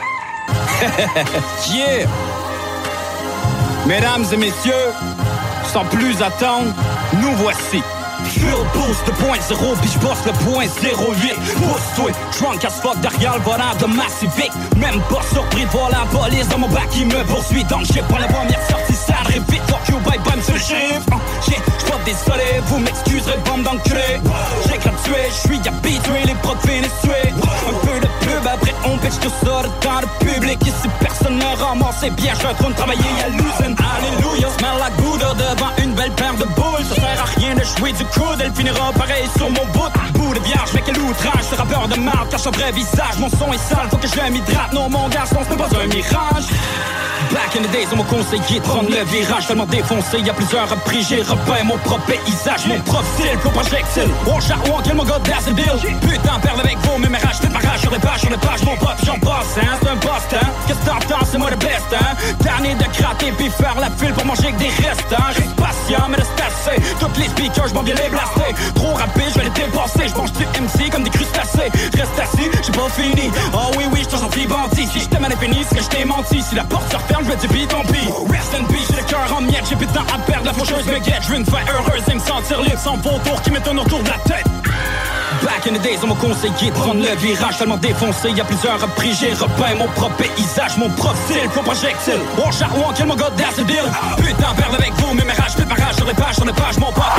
Yeah! Mesdames et messieurs, sans plus attendre, nous voici. Fuel boost deux point zéro, puis j'bosse le point zéro huit. Pousse-toi, drunk as fuck derrière le volant de ma Civic. Même pas surpris de voir la police dans mon bac qui me poursuit. Donc j'ai pas la première sortie, ça arrive vite. Fuck you, bye bye, monsieur le chiffre. J'ai, j'suis pas désolé, vous m'excuserez, bande d'enculé. J'ai gratué, j'suis habitué, les prods finissent tués. Un peu de pub, après on pitch tout ça dans le public. Ici personne ne ramasse, c'est bien, j'suis en train de travailler à l'usine. Alléluia, smell like Buddha devant une belle paire de boules. Ça sert à rien de jouer du coude, elle finira pareil sur mon bout. Bout de vierge, mais quel outrage, ce rappeur de marde cache un vrai visage. Mon son est sale, faut que je m'hydrate. Non, mon garçon, ce n'est pas un mirage. Back in the days, on m'a conseillé de prendre le virage. Tellement défoncé, y'a plusieurs reprises. J'ai repeint mon propre paysage, mon propre style, flow projectile. One shot, one kill, mon gars, that's the deal. Putain, perdre avec vos mémérages, faites ma rage sur les pages, sur les pages, mon pote, j'en passe, hein. C'est un poste, hein. Qu'est-ce que t'entends, c'est moi le best, hein. Dernier de gratter, puis faire la file pour manger que des restes, hein. Reste patient, mais reste assez. Toutes les speakers, j'm'en viens les blaster. Trop rapide, j'vais les dépasser. J'mange du M C comme des crustacés. Reste assis, j'ai pas fini. Oh oui, oui, j't'en gentil bandit. Si j't'ai mal fini, c'est que j't'ai menti. Si la porte se referme, j'vais dire pis tant pis. Rest in peace, j'ai le cœur en miettes. J'ai plus de temps à perdre, la faucheuse me guette. J'veux une fin heureuse et me sentir libre sans vautour qui m'étonne autour de la tête. Back in the days, on m'a conseillé de prendre le virage. Tellement défoncé, y'a plusieurs reprises. J'ai repeint mon propre paysage, mon propre style, flow projectile. One shot, one kill, mon gars, that's the deal. Putain, perdre avec vous, mes mérages, faites ma rage sur les pages, sur les pages, mon pote.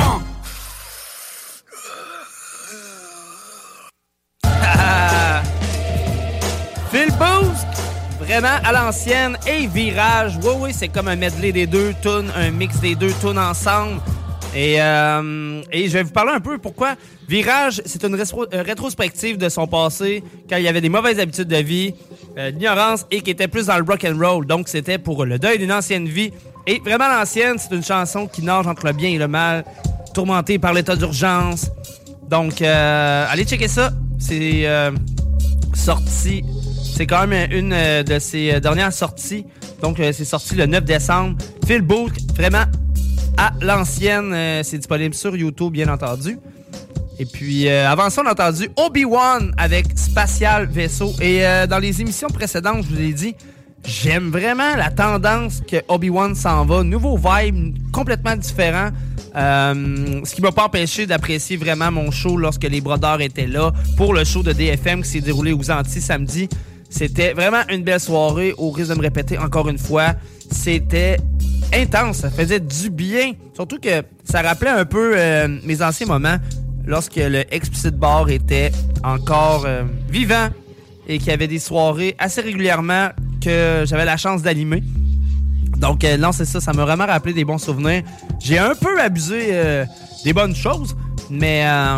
Phil Boost, vraiment à l'ancienne, et Virage. Oui, oui, c'est comme un medley des deux tunes, un mix des deux tunes ensemble. Et, euh, et je vais vous parler un peu pourquoi Virage, c'est une rétro- euh, rétrospective de son passé, quand il y avait des mauvaises habitudes de vie, euh, l'ignorance, et qui était plus dans le rock and roll. Donc, c'était pour le deuil d'une ancienne vie. Et vraiment, l'ancienne, c'est une chanson qui nage entre le bien et le mal, tourmentée par l'état d'urgence. Donc, euh, allez checker ça. C'est euh, sorti... C'est quand même une euh, de ses dernières sorties. Donc, euh, c'est sorti le neuf décembre. Phil Booth, vraiment à l'ancienne. Euh, c'est disponible sur YouTube, bien entendu. Et puis, euh, avant ça, on a entendu Obi-Wan avec Spatial Vaisseau. Et euh, dans les émissions précédentes, je vous l'ai dit, j'aime vraiment la tendance que Obi-Wan s'en va. Nouveau vibe, complètement différent. Euh, ce qui m'a pas empêché d'apprécier vraiment mon show lorsque les Brodeurs étaient là pour le show de D F M qui s'est déroulé aux Antilles samedi. C'était vraiment une belle soirée, au risque de me répéter encore une fois. C'était intense, ça faisait du bien. Surtout que ça rappelait un peu euh, mes anciens moments lorsque le Explicit Bar était encore euh, vivant et qu'il y avait des soirées assez régulièrement que j'avais la chance d'animer. Donc euh, non, c'est ça, ça m'a vraiment rappelé des bons souvenirs. J'ai un peu abusé euh, des bonnes choses, mais euh,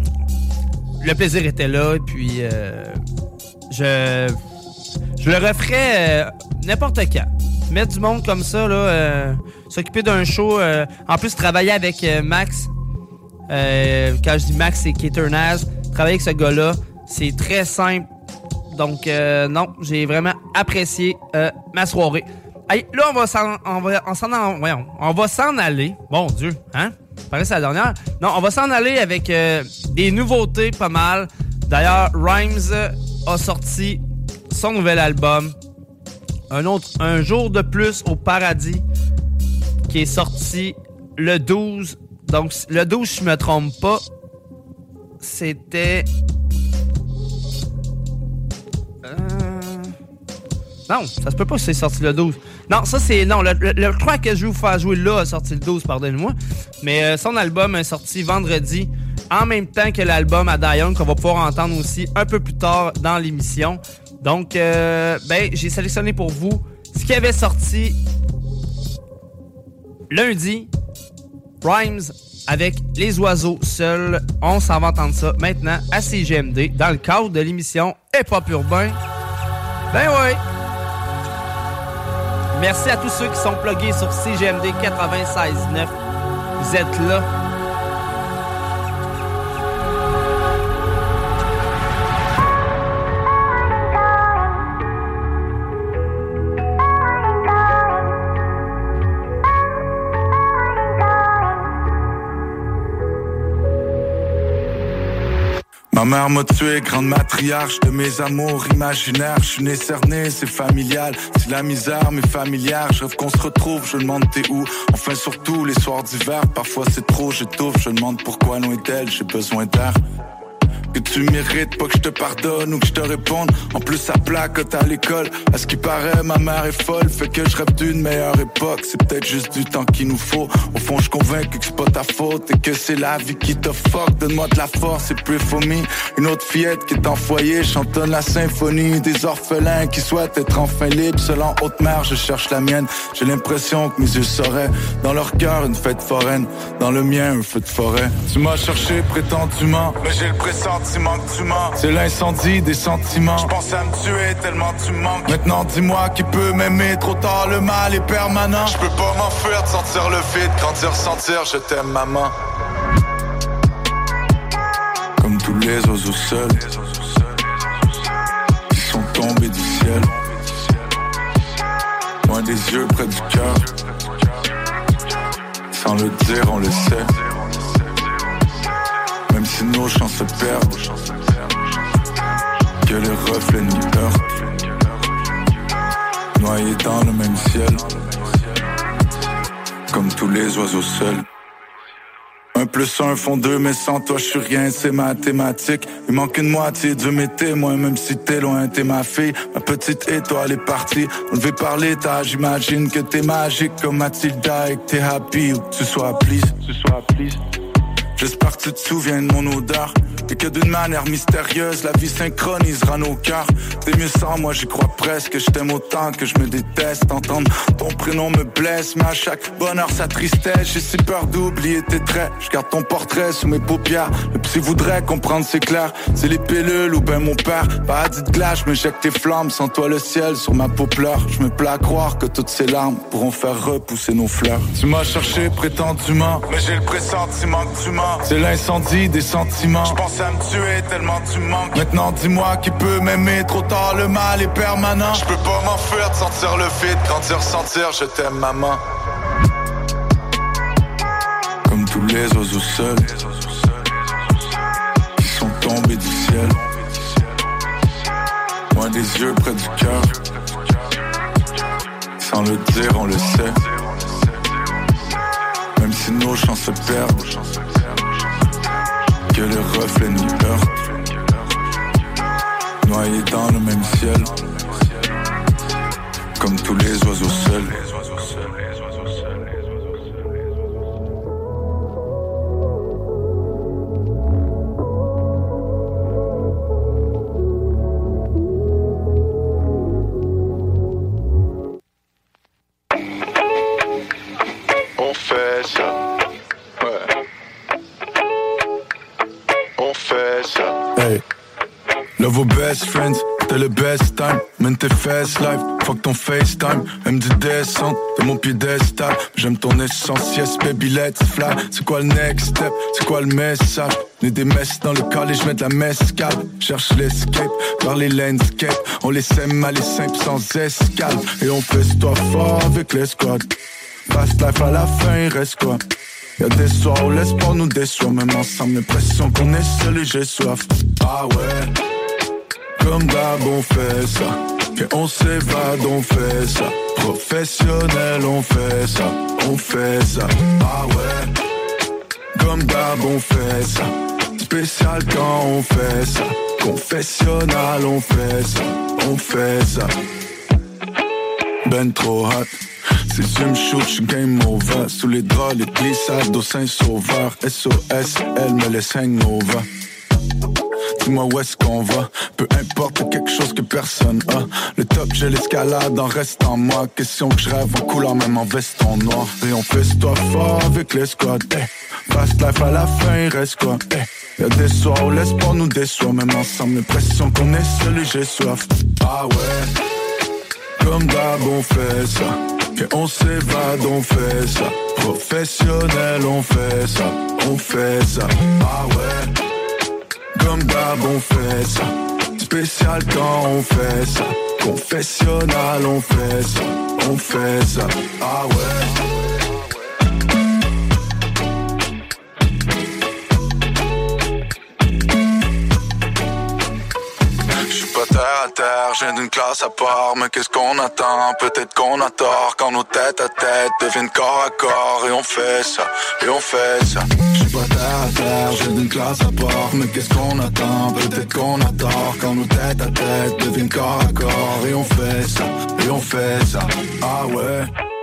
le plaisir était là et puis... Euh, Je, je le referais euh, n'importe quand. Mettre du monde comme ça, là, euh, s'occuper d'un show. Euh, en plus, travailler avec euh, Max. Euh, quand je dis Max, c'est Keter Naz. Travailler avec ce gars-là, c'est très simple. Donc, euh, non, j'ai vraiment apprécié euh, ma soirée. Allez, là, on va s'en, on va, on s'en, en, voyons, on va s'en aller. Bon Dieu, hein? Pareil, c'est la dernière. Non, on va s'en aller avec euh, des nouveautés pas mal. D'ailleurs, Rhymes a sorti son nouvel album, un autre, un jour de plus au paradis, qui est sorti le douze. Donc le douze, si je me trompe pas, c'était euh... non, ça se peut pas que c'est sorti le douze. Non, ça c'est non. Le, le, le track que je vais vous faire jouer là a sorti le douze, pardonnez-moi. Mais euh, son album est sorti vendredi. En même temps que l'album à Dion, qu'on va pouvoir entendre aussi un peu plus tard dans l'émission. Donc, euh, ben, j'ai sélectionné pour vous ce qui avait sorti lundi. Rhymes avec Les Oiseaux Seuls. On s'en va entendre ça maintenant à C G M D dans le cadre de l'émission Hip-Hop Urbain. Ben ouais! Merci à tous ceux qui sont plugués sur C G M D quatre-vingt-seize neuf. Vous êtes là. Ma mère m'a tué, grande matriarche de mes amours imaginaires. Je suis né cerné, c'est familial. Si la misère m'est familière, je rêve qu'on se retrouve, je demande t'es où. Enfin surtout les soirs d'hiver, parfois c'est trop, j'étouffe. Je demande pourquoi loin d'elle, j'ai besoin d'air. Que tu mérites pas que je te pardonne ou que je te réponde. En plus ça placote à l'école. À ce qui paraît ma mère est folle, fait que je rêve d'une meilleure époque. C'est peut-être juste du temps qu'il nous faut. Au fond je suis convaincu que c'est pas ta faute et que c'est la vie qui te fuck. Donne-moi de la force et plus fourmi. Une autre fillette qui est en foyer chantonne la symphonie des orphelins qui souhaitent être enfin libres. Selon haute mer je cherche la mienne. J'ai l'impression que mes yeux sauraient. Dans leur cœur une fête foraine, dans le mien un feu de forêt. Tu m'as cherché prétendument, mais j'ai le pressentiment que tu mens. C'est l'incendie des sentiments. Je pensais à me tuer tellement tu me manques. Maintenant dis-moi qui peut m'aimer. Trop tard le mal est permanent. Je peux pas m'enfuir de sentir le vide. Grandir, sentir je t'aime maman. Comme tous les oiseaux seuls qui sont tombés du ciel. Loin des yeux près du cœur. Sans le dire on le sait. Même si nos chants se perdent, que les reflets nous heurtent, noyés dans le même ciel, comme tous les oiseaux seuls. Un plus un font deux, mais sans toi je suis rien, c'est mathématique. Il manque une moitié de mes témoins, même si t'es loin, t'es ma fille. Ma petite étoile est partie, enlevée par l'état. J'imagine que t'es magique comme Mathilda et que t'es happy. Ou que tu sois please, tu sois please. J'espère que tu te souviens de mon odeur et que d'une manière mystérieuse la vie synchronisera nos cœurs. T'es mieux sans moi, j'y crois presque. Je t'aime autant que je me déteste. Entendre ton prénom me blesse, mais à chaque bonheur sa tristesse. J'ai si peur d'oublier tes traits. Je garde ton portrait sous mes paupières. Le psy voudrait comprendre, c'est clair. C'est les pilules ou ben mon père. Paradis de glace, je me jette tes flammes. Sans toi le ciel sur ma peau pleure. Je me plais à croire que toutes ces larmes pourront faire repousser nos fleurs. Tu m'as cherché prétendument, mais j'ai le pressentiment que tu mens. C'est l'incendie des sentiments. Je pensais à me tuer tellement tu me manques. Maintenant dis-moi qui peut m'aimer. Trop tard le mal est permanent. Je peux pas m'enfuir de sentir le vide. Grandir, sentir je t'aime maman. Comme tous les oiseaux seuls qui sont tombés du ciel. Loin des yeux près du cœur. Sans le dire on le sait. Même si nos chants se perdent, que les reflets nous heurtent, noyés dans le même ciel, comme tous les oiseaux seuls. On fait ça. Hey, love vos best friends, t'es le best time. Mène tes fesses live, fuck ton FaceTime. Elle me dit descente de mon piédestal. J'aime ton essence, yes baby let's fly. C'est quoi le next step, c'est quoi le message? Né des messes dans le collège, j'mets de la mescale. Cherche l'escape, vers les landscapes. On les sème mal les simples sans escale. Et on fait ce fort avec les squads. Fast life à la fin, il reste quoi? Y'a des soirs où l'espoir nous déçoit. Même ensemble, l'impression qu'on est seul et j'ai soif. Ah ouais, comme d'hab on fait ça. Et on s'évade, on fait ça. Professionnel, on fait ça. On fait ça. Ah ouais, comme d'hab on fait ça. Spécial quand on fait ça. Confessionnal, on fait ça. On fait ça. Ben trop hot. Si tu me shoot, j'suis game over. Sous les draps, les glissades au Saint-Sauveur. S O S, elle me laisse hangover. Dis-moi où est-ce qu'on va. Peu importe, quelque chose que personne a. Le top, j'ai l'escalade, en reste en moi. Question que je rêve en couleur, même en veston noir. Et on fait ce fort avec les squads. Hey. Fast life à la fin, il reste quoi? Hey. Y'a des soirs où l'espoir nous déçoit. Même ensemble, l'impression qu'on est seul et j'ai soif. Ah ouais, comme d'hab on fait ça. Et on s'évade, on fait ça. Professionnel, on fait ça. On fait ça. Ah ouais, comme d'hab, on fait ça. Spécial quand on fait ça. Confessionnal, on fait ça. On fait ça. Ah ouais. terre, j'ai d'une classe à part. Mais qu'est-ce qu'on attend? Peut-être qu'on a tort. Quand nos têtes à tête deviennent corps à corps. Et on fait ça, et on fait ça. J'suis pas terre à terre, j'ai d'une classe à part. Mais qu'est-ce qu'on attend? Peut-être qu'on a tort. Quand nos têtes à tête deviennent corps à corps. Et on fait ça, et on fait ça. Ah ouais.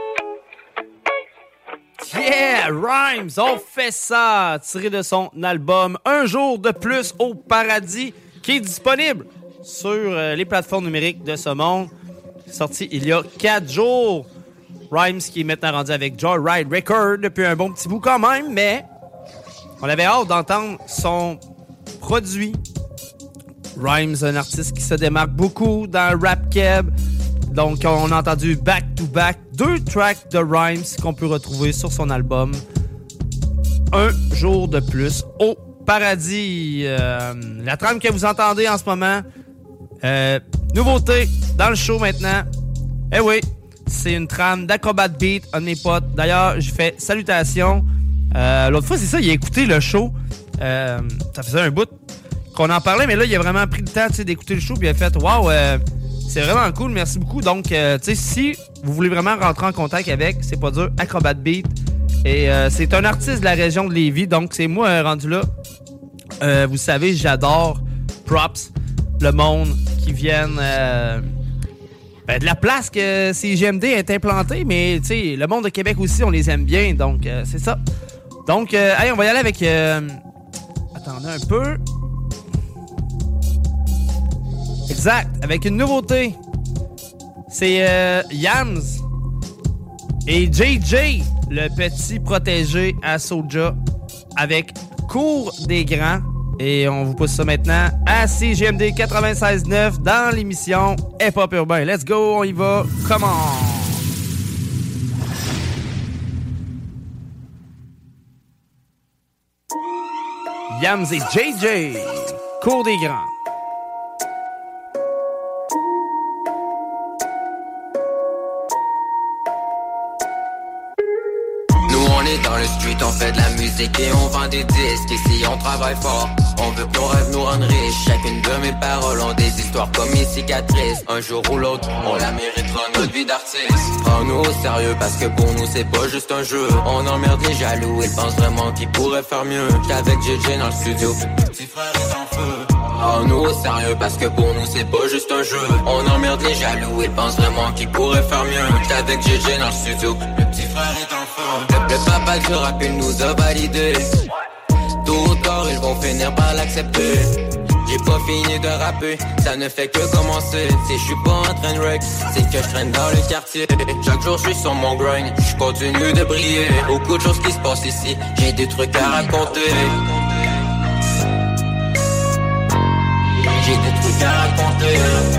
Yeah, Rhymes, on fait ça, tiré de son album Un jour de plus au paradis, qui est disponible sur euh, les plateformes numériques de ce monde. Sorti il y a quatre jours. Rhymes qui est maintenant rendu avec Joyride Record depuis un bon petit bout quand même, mais on avait hâte d'entendre son produit. Rhymes, un artiste qui se démarque beaucoup dans le rap keb. Donc, on a entendu back-to-back deux tracks de Rhymes qu'on peut retrouver sur son album Un jour de plus au paradis. Euh, la trame que vous entendez en ce moment, euh, nouveauté dans le show maintenant. Eh oui, c'est une trame d'Acrobat Beat, un de mes potes. D'ailleurs, j'ai fait salutations. Euh, l'autre fois, c'est ça, il a écouté le show. Euh, ça faisait un bout qu'on en parlait, mais là, il a vraiment pris le temps d'écouter le show puis il a fait « Wow, euh, c'est vraiment cool, merci beaucoup. » Donc, euh, tu sais, si vous voulez vraiment rentrer en contact avec, c'est pas dur, Acrobat Beat. Et euh, c'est un artiste de la région de Lévis, donc c'est moi euh, rendu là. Euh, vous savez, j'adore props, le monde qui viennent euh, ben, de la place que C G M D est implanté, mais tu sais, le monde de Québec aussi, on les aime bien, donc euh, c'est ça. Donc, euh, allez, on va y aller avec... Euh, attendez un peu... Exact, avec une nouveauté. C'est euh, Yams et J J, le petit protégé à Soulja, avec Cour des Grands. Et on vous pousse ça maintenant à C G M D quatre-vingt-seize neuf dans l'émission Hip Hop Urbain. Let's go, on y va, come on! Yams et J J, Cour des Grands. Dans le street, on fait de la musique et on vend des disques. Ici, on travaille fort, on veut que nos rêves nous rendent riches. Chacune de mes paroles ont des histoires comme mes cicatrices. Un jour ou l'autre, on la méritera notre vie d'artiste. Prends-nous au sérieux parce que pour nous, c'est pas juste un jeu. On emmerde les jaloux, ils pensent vraiment qu'ils pourraient faire mieux. Qu'avec J J dans le studio, le petit frère est en feu. Prends-nous au sérieux parce que pour nous, c'est pas juste un jeu. On emmerde les jaloux, ils pensent vraiment qu'ils pourraient faire mieux. Qu'avec J J dans le studio, le petit frère est en feu. Le, le papa du rap, il nous a validé. Tôt ou tard, ils vont finir par l'accepter. J'ai pas fini de rapper, ça ne fait que commencer. Si je suis pas en train de wreck, c'est que je traîne dans le quartier. Chaque jour je suis sur mon grind, je continue de briller. Beaucoup de choses qui se passent ici, j'ai des trucs à raconter. J'ai des trucs à raconter.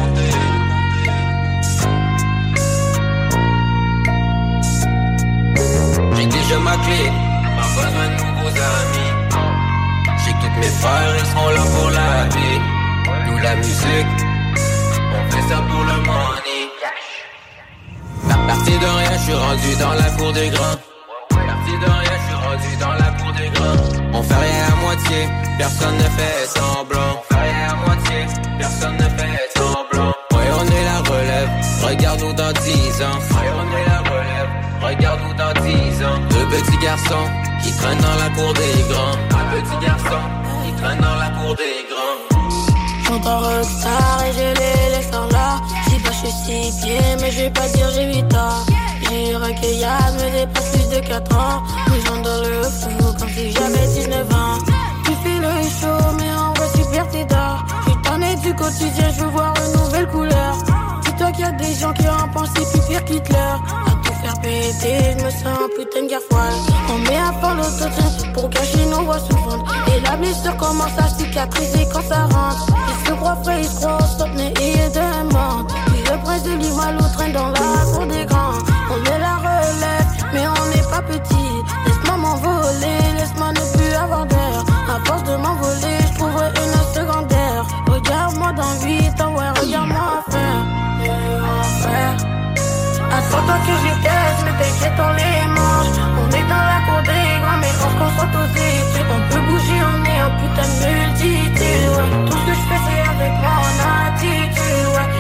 J'ai déjà ma clé, pas besoin de nouveaux amis. J'ai tous mes frères, ils seront là pour la vie. Nous la musique, on fait ça pour le money. Parti de rien, je suis rendu dans la cour des grands. Parti de rien, je suis rendu dans la cour des grands. On fait rien à moitié, personne ne fait semblant. On fait rien à moitié, personne ne fait semblant. Ouais, on est la relève, regarde-nous dans dix ans. Ouais, on est la relève, regarde-nous dans dix ans. Deux petits garçons qui traînent dans la cour des grands. Un petit garçon qui traîne dans la cour des grands. J'suis en rockstar et je les laisse en là. Si pas je suis six pieds, mais je vais pas dire j'ai huit ans. J'ai recueillade, me dépasse plus de quatre ans. Mais j'en dans le fou comme si j'avais dix-neuf ans. Tu fais le chaud, mais en vrai super t'es d'or. J'suis tanné du quotidien, je veux voir une nouvelle couleur. Dis-toi qu'il y a des gens qui en pensent c'est plus pire qu'Hitler. À tout faire péter, je me sens putain de guerre folle. On met à fond l'autotune pour cacher nos voix souffrantes. Et la blessure commence à cicatriser quand ça rentre. Ils se croient frais, ils se croient au stop, mais ils demandent. Puis le prince de l'Imal traîne dans la cour des grands. On est la relève, mais on n'est pas petit. Laisse-moi m'envoler, laisse-moi ne plus avoir d'air. À force de m'envoler, je trouverai une secondaire. Regarde-moi dans huit ans, ouais, regarde-moi faire. Faire. Attends-toi que j'y teste, mais t'inquiète, on les mange. On est dans la cour des grands, mais on se concentre aux études. On peut bouger, on est un putain de multitude, ouais. Tout ce que je fais, c'est avec mon attitude, ouais.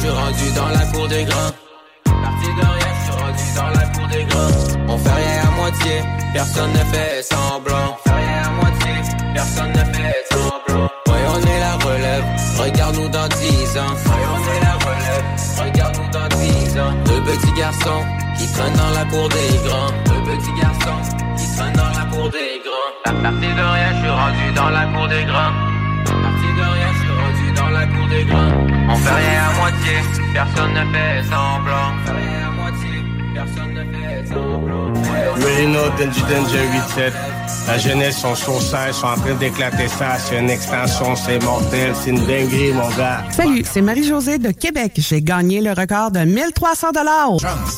suis rendu dans la cour des grands. Parti de rien, je suis rendu dans la cour des grands. On fait rien à moitié, personne ne fait semblant. On fait rien à moitié, personne ne fait semblant. Ouais, on est la relève, regarde-nous dans dix ans. Ouais, on est la relève, regarde-nous dans dix ans. Deux petits garçons qui traînent dans la cour des grands. Deux petits garçons qui traînent dans la cour des grands. Parti de rien, je suis rendu dans la cour des grands. Parti de rien, je suis rendu dans la cour des grands. On fait rien à moitié, personne ne fait semblant. On fait rien à moitié, personne ne fait semblant. Really know Danger Danger huit sept. La jeunesse sont sur ça, ils sont en train d'éclater ça. C'est une extension, c'est mortel, c'est une dinguerie, mon gars. Salut, c'est Marie-Josée de Québec. J'ai gagné le record de mille trois cents dollars.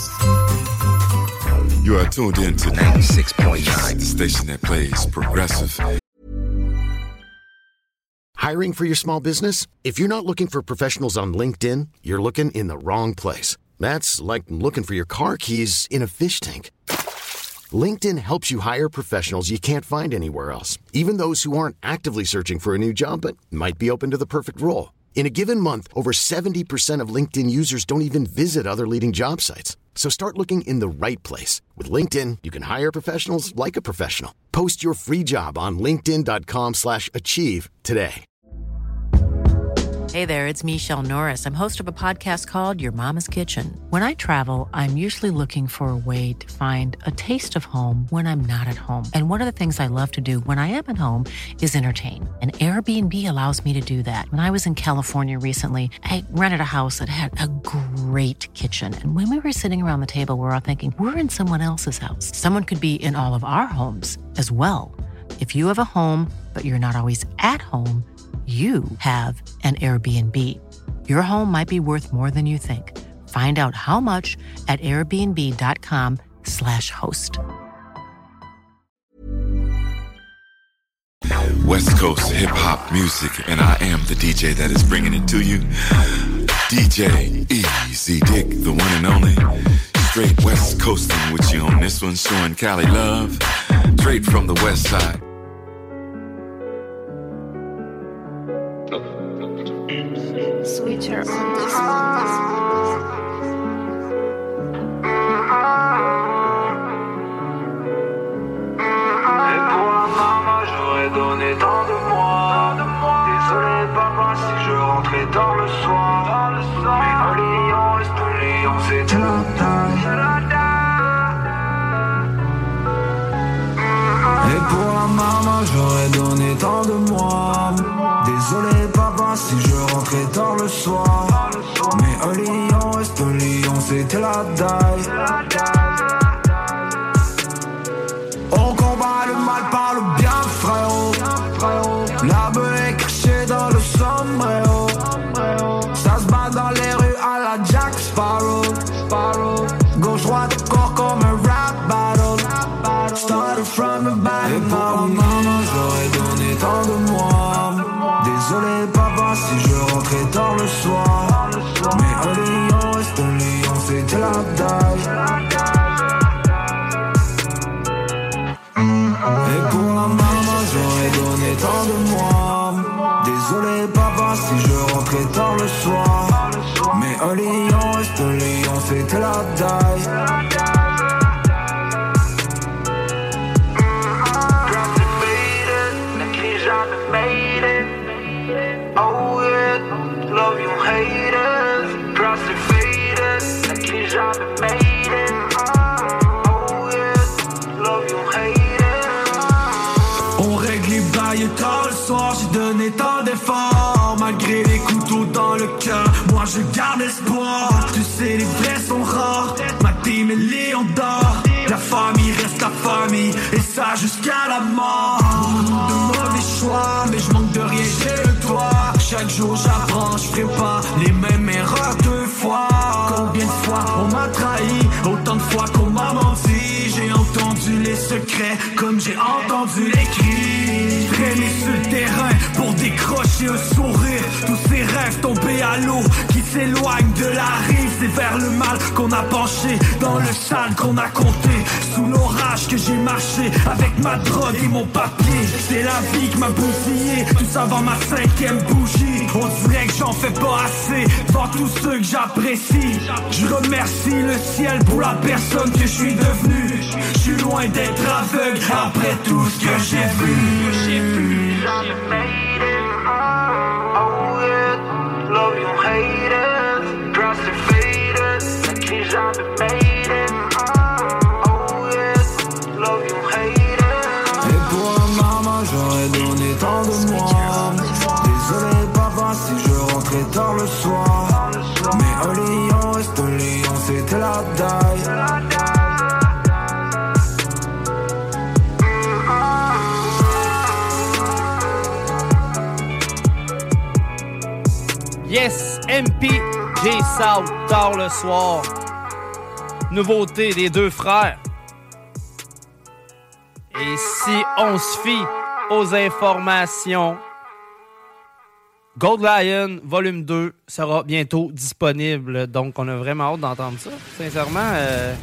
You are tuned in to ninety-six point nine, the station that plays progressive. Hiring for your small business? If you're not looking for professionals on LinkedIn, you're looking in the wrong place. That's like looking for your car keys in a fish tank. LinkedIn helps you hire professionals you can't find anywhere else, even those who aren't actively searching for a new job but might be open to the perfect role. In a given month, over seventy percent of LinkedIn users don't even visit other leading job sites. So start looking in the right place. With LinkedIn, you can hire professionals like a professional. Post your free job on linkedin.com slash achieve today. Hey there, it's Michelle Norris. I'm host of a podcast called Your Mama's Kitchen. When I travel, I'm usually looking for a way to find a taste of home when I'm not at home. And one of the things I love to do when I am at home is entertain. And Airbnb allows me to do that. When I was in California recently, I rented a house that had a great kitchen. And when we were sitting around the table, we were all thinking, we're in someone else's house. Someone could be in all of our homes as well. If you have a home, but you're not always at home, you have an Airbnb. Your home might be worth more than you think. Find out how much at airbnb.com slash host. West Coast hip hop music, and I am the D J that is bringing it to you. D J Easy Dick, the one and only. Straight West Coasting with you on this one, showing Cali love. Straight from the West Side. Switcher on this one. Et pour la maman, j'aurais donné tant de moi. Désolé papa si je rentrais tard le soir. Mais un lion reste un lion, c'était la taille. Et pour la maman, j'aurais donné tant de moi. Désolé papa si je rentrais tard le soir. Mais un lion reste un lion, c'était la taille. On combat le mal par le bien, frérot. L'arme est cachée dans le sombrero. Ça se bat dans les rues à la Jack Sparrow. Gauche droite corps comme un rap battle. Started from the bottom. Et pour ma maman j'aurais donné tant de moi. Désolé papa si je rentrais tard le soir. Mais un lion reste un lion, c'était la taille. Et pour la maman j'aurais donné tant de moi. Désolé papa si je rentrais tard le soir. Mais un lion reste un lion, c'était la taille. Oh yeah, love you haters. Cross the faders, like les jamais made it. Oh yeah, love you haters. On règle les bails tard le soir, j'ai donné tant d'efforts. Malgré les couteaux dans le cœur, moi je garde espoir. Tu sais les vrais sont rares, ma team est Léon d'or. La famille reste la famille, et ça jusqu'à la mort. De mauvais choix, mais je manque de rien, j'ai le toit. Chaque jour j'apprends, je ferai pas les mêmes erreurs deux fois. Combien de fois on m'a trahi, autant de fois qu'on m'a menti. J'ai entendu les secrets, comme j'ai entendu les cris. Traîner sur le terrain pour décrocher un sourire. Tous ces rêves tombés à l'eau, qui s'éloignent de la rive. C'est vers le mal qu'on a penché, dans le sale qu'on a compté. Sous l'orage que j'ai marché, avec ma drogue et mon papier. C'est la vie qui m'a bousillé, tout ça avant ma cinquième bougie. On dirait que j'en fais pas assez, devant voir tous ceux que j'apprécie. Je remercie le ciel pour la personne que je suis devenu. Je suis loin d'être aveugle après tout ce que j'ai vu. Love you haters, grass and faded, la crise jamais made it. Oh yes, love you haters. Et pour un maman j'aurais donné tant de moi. Désolé papa si je rentrais tard le soir. Mais un lion reste un lion, c'était la taille. Yes, M P J South, tard le soir. Nouveauté des deux frères. Et si on se fie aux informations, Gold Lion Volume deux sera bientôt disponible. Donc, on a vraiment hâte d'entendre ça. Sincèrement, euh,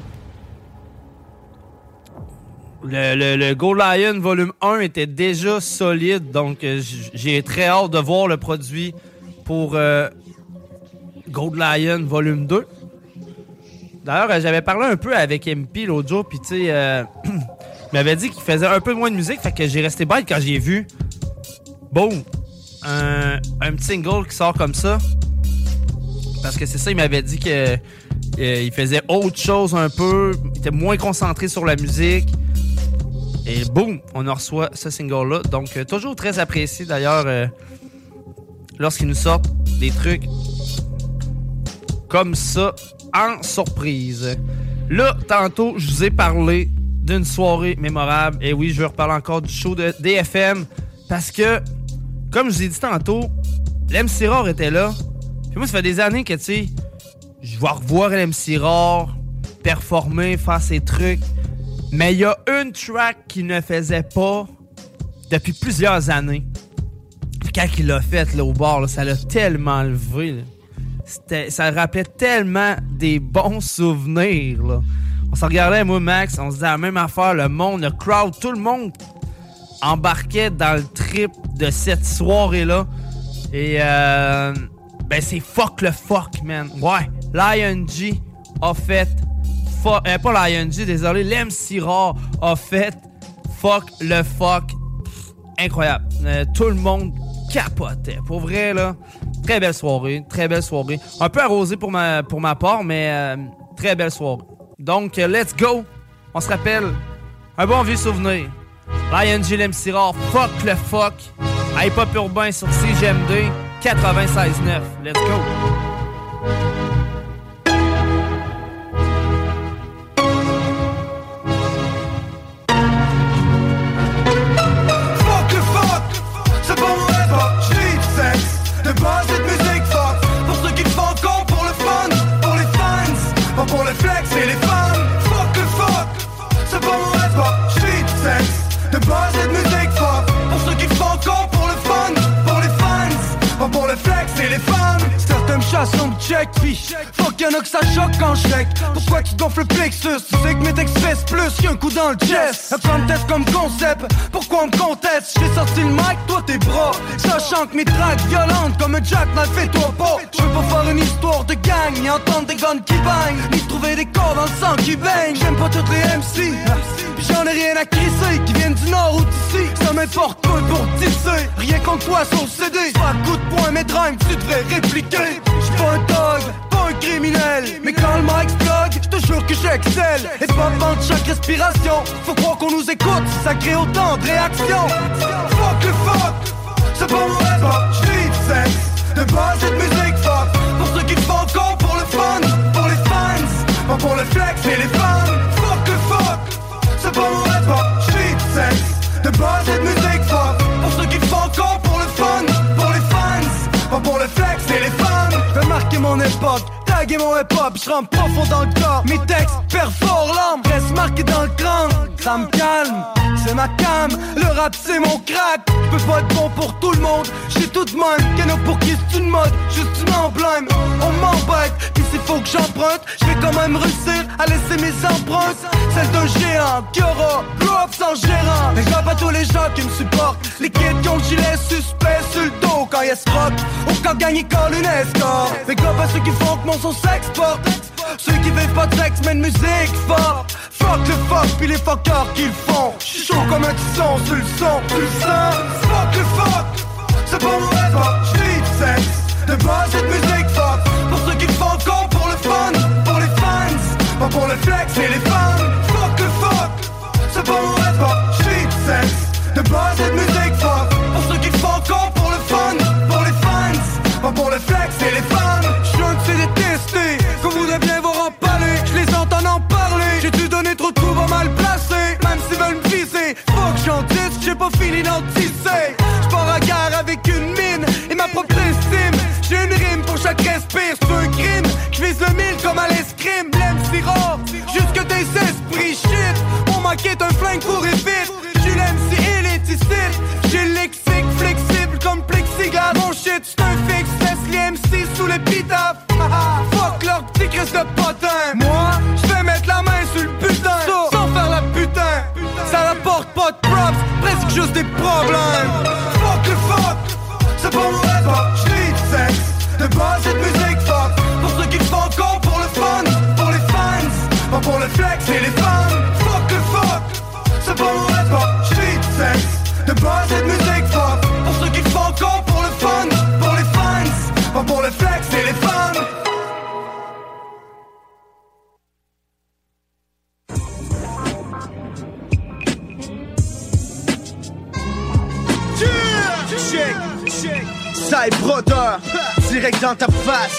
le, le, le Gold Lion Volume un était déjà solide. Donc, euh, j'ai très hâte de voir le produit pour euh, Gold Lion Volume deux. D'ailleurs, euh, j'avais parlé un peu avec M P l'autre jour, puis tu sais, euh, il m'avait dit qu'il faisait un peu moins de musique, fait que j'ai resté bête quand j'ai vu, boum, un, un petit single qui sort comme ça. Parce que c'est ça, il m'avait dit que euh, il faisait autre chose un peu, il était moins concentré sur la musique. Et boum, on en reçoit ce single-là. Donc, euh, toujours très apprécié d'ailleurs. Euh, lorsqu'ils nous sortent des trucs comme ça en surprise. Là, tantôt, je vous ai parlé d'une soirée mémorable. Et oui, je vais reparler encore du show de D F M parce que, comme je vous ai dit tantôt, l'M C Rare était là. Puis moi, ça fait des années que, tu sais, je vais revoir l'M C Rare performer, faire ses trucs. Mais il y a une track qu'il ne faisait pas depuis plusieurs années. Quand il l'a fait là, au bar, là, ça l'a tellement levé. Là. C'était, ça rappelait tellement des bons souvenirs. Là. On se regardait, moi, Max, on se disait la même affaire, le monde, le crowd, tout le monde embarquait dans le trip de cette soirée-là. Et euh, ben c'est fuck le fuck, man. Ouais, Lion G a fait... Fuck, euh, pas Lion G, désolé, l'M C Rare a fait fuck le fuck. Pff, incroyable. Euh, tout le monde capotait. Pour vrai, là, très belle soirée. Très belle soirée. Un peu arrosée pour ma, pour ma part, mais euh, très belle soirée. Donc, euh, let's go. On se rappelle un bon vieux souvenir. Lion G, l'M C Rare, fuck le fuck. À Hip Hop Urbain sur C G M D quatre-vingt-seize neuf. Let's go. Base cette musique fuck. Pour ceux qui le font encore pour le fun, pour les fans, pas pour les flex et les fans. Fuck le fuck, c'est pas mon rap pop, j'suis du sexe. De base cette musique fuck. Pour ceux qui le font encore pour le fun, pour les fans, pas pour les flex et les fans. Certains me chassent on me check, pis fuck y'en a que ça choque quand j'check. Pourquoi tu gonfles le plexus? Tu sais que mes textes pèsent plus qu'un coup dans le chest. Un plan de test comme concept, pourquoi on me conteste? J'ai sorti le mic, toi tes bras. Sachant que mes tracks violentes comme un jackknife, fais-toi pas. J'veux pas faire une histoire de gang, ni entendre des guns qui bang, ni trouver des corps dans le sang qui baigne. J'aime pas toutes les M C, pis j'en ai rien à crisser. Qui viennent du nord ou d'ici, ça m'importe peu pour tisser. Rien contre toi sur C D, pas de coup de poing, mes drimes, tu devrais répliquer. J'suis pas un dog, pas un criminel, mais quand le mic explode, j'te jure que j'excelle. Et pas vendre chaque respiration, faut croire qu'on nous écoute, ça crée autant de réactions. Fuck le fuck, c'est pas mon rap pop, j'vis du sexe. De base cette musique fuck. Pour ceux qui le font encore pour le fun, pour les fans, pas pour le flex et les fans. Fuck le fuck, c'est pas mon rap pop, j'vis du sexe. De base cette musique fuck. Pour ceux qui le font encore pour le fun, pour les fans, pas pour le flex et les fans. J'vais marquer mon époque, taguer mon hip-hop, j'rentre profond dans le corps. Mes textes perforent l'âme, reste marqué dans le crâne. Ça me calme, c'est ma cam, le rap c'est mon crack. J'peux pas être bon pour tout le monde, j'suis tout de même. Y'en a pour qui c'est une mode, juste une emblème. On m'embête, pis c'est faut que j'emprunte. Je vais quand même réussir à laisser mes empreintes, celle d'un géant qui aura grow up sans gérant. Mais j'aime pas tous les gens qui me supportent, les kids qui ont le gilet suspect sur le dos quand y'a se rock, ou quand gagne ils collent une escorte. Mais gars pas ceux qui font que mon son s'exporte, ceux qui vivent pas de sexe mais de musique forte. Fuck le fuck pis les fuckers qui le font. J'suis chaud comme un tisson sur le son, tu le sens. Fuck le fuck, c'est pas mon hip-hop, j'vis de sexe, de base c'est de musique fuck. Pour ceux qui le font encore pour le fun, pour les fans, pas pour le flex et les fans. Fuck le fuck, c'est pas mon hip-hop, j'vis de sexe, de base c'est de musique fuck. Pour ceux qui le font encore pour le fun, pour les fans, pas pour le flex et les fans. J'suis un de ces détestés, qu'on voudrait bien voir en parler. J'les entends en parler, j'ai dû donner trop de coups, pas mal placé. Même s'ils veulent me viser, fuck j'en dis, j'ai pas fini d'en tisser. J'pars à guerre avec une mine et ma propre estime. J'ai une rime pour chaque respire, c'est un crime. J'vise le mille comme à l'escrime, l'M C rare, jusque des esprits shit. Mon manqué est un flingue pour évite. J'suis l'M C éliticide, j'ai le lexique flexible comme plexiglas. Mon shit c'est un fixe, laisse les M C sous l'épitaphe. Fuck leur petit Christ de potin. Moi, j'vais mettre la main sur le putain, ça, sans faire la putain. Ça rapporte pas de props, presque juste des problèmes. Fuck le fuck, c'est pas mon hip-hop, j'vis de sexe, de base c'est de musique fuck. Pour ceux qui le font encore pour le fun, pour les fans, pas pour le flex et les fans. Fuck le fuck, c'est pas mon hip-hop, j'vis de sexe, de base c'est de musique fuck. Pour ceux qui le font encore pour le fun, pour les fans, pas pour le flex et les fans. Check, check, Side Brother, direct dans ta face.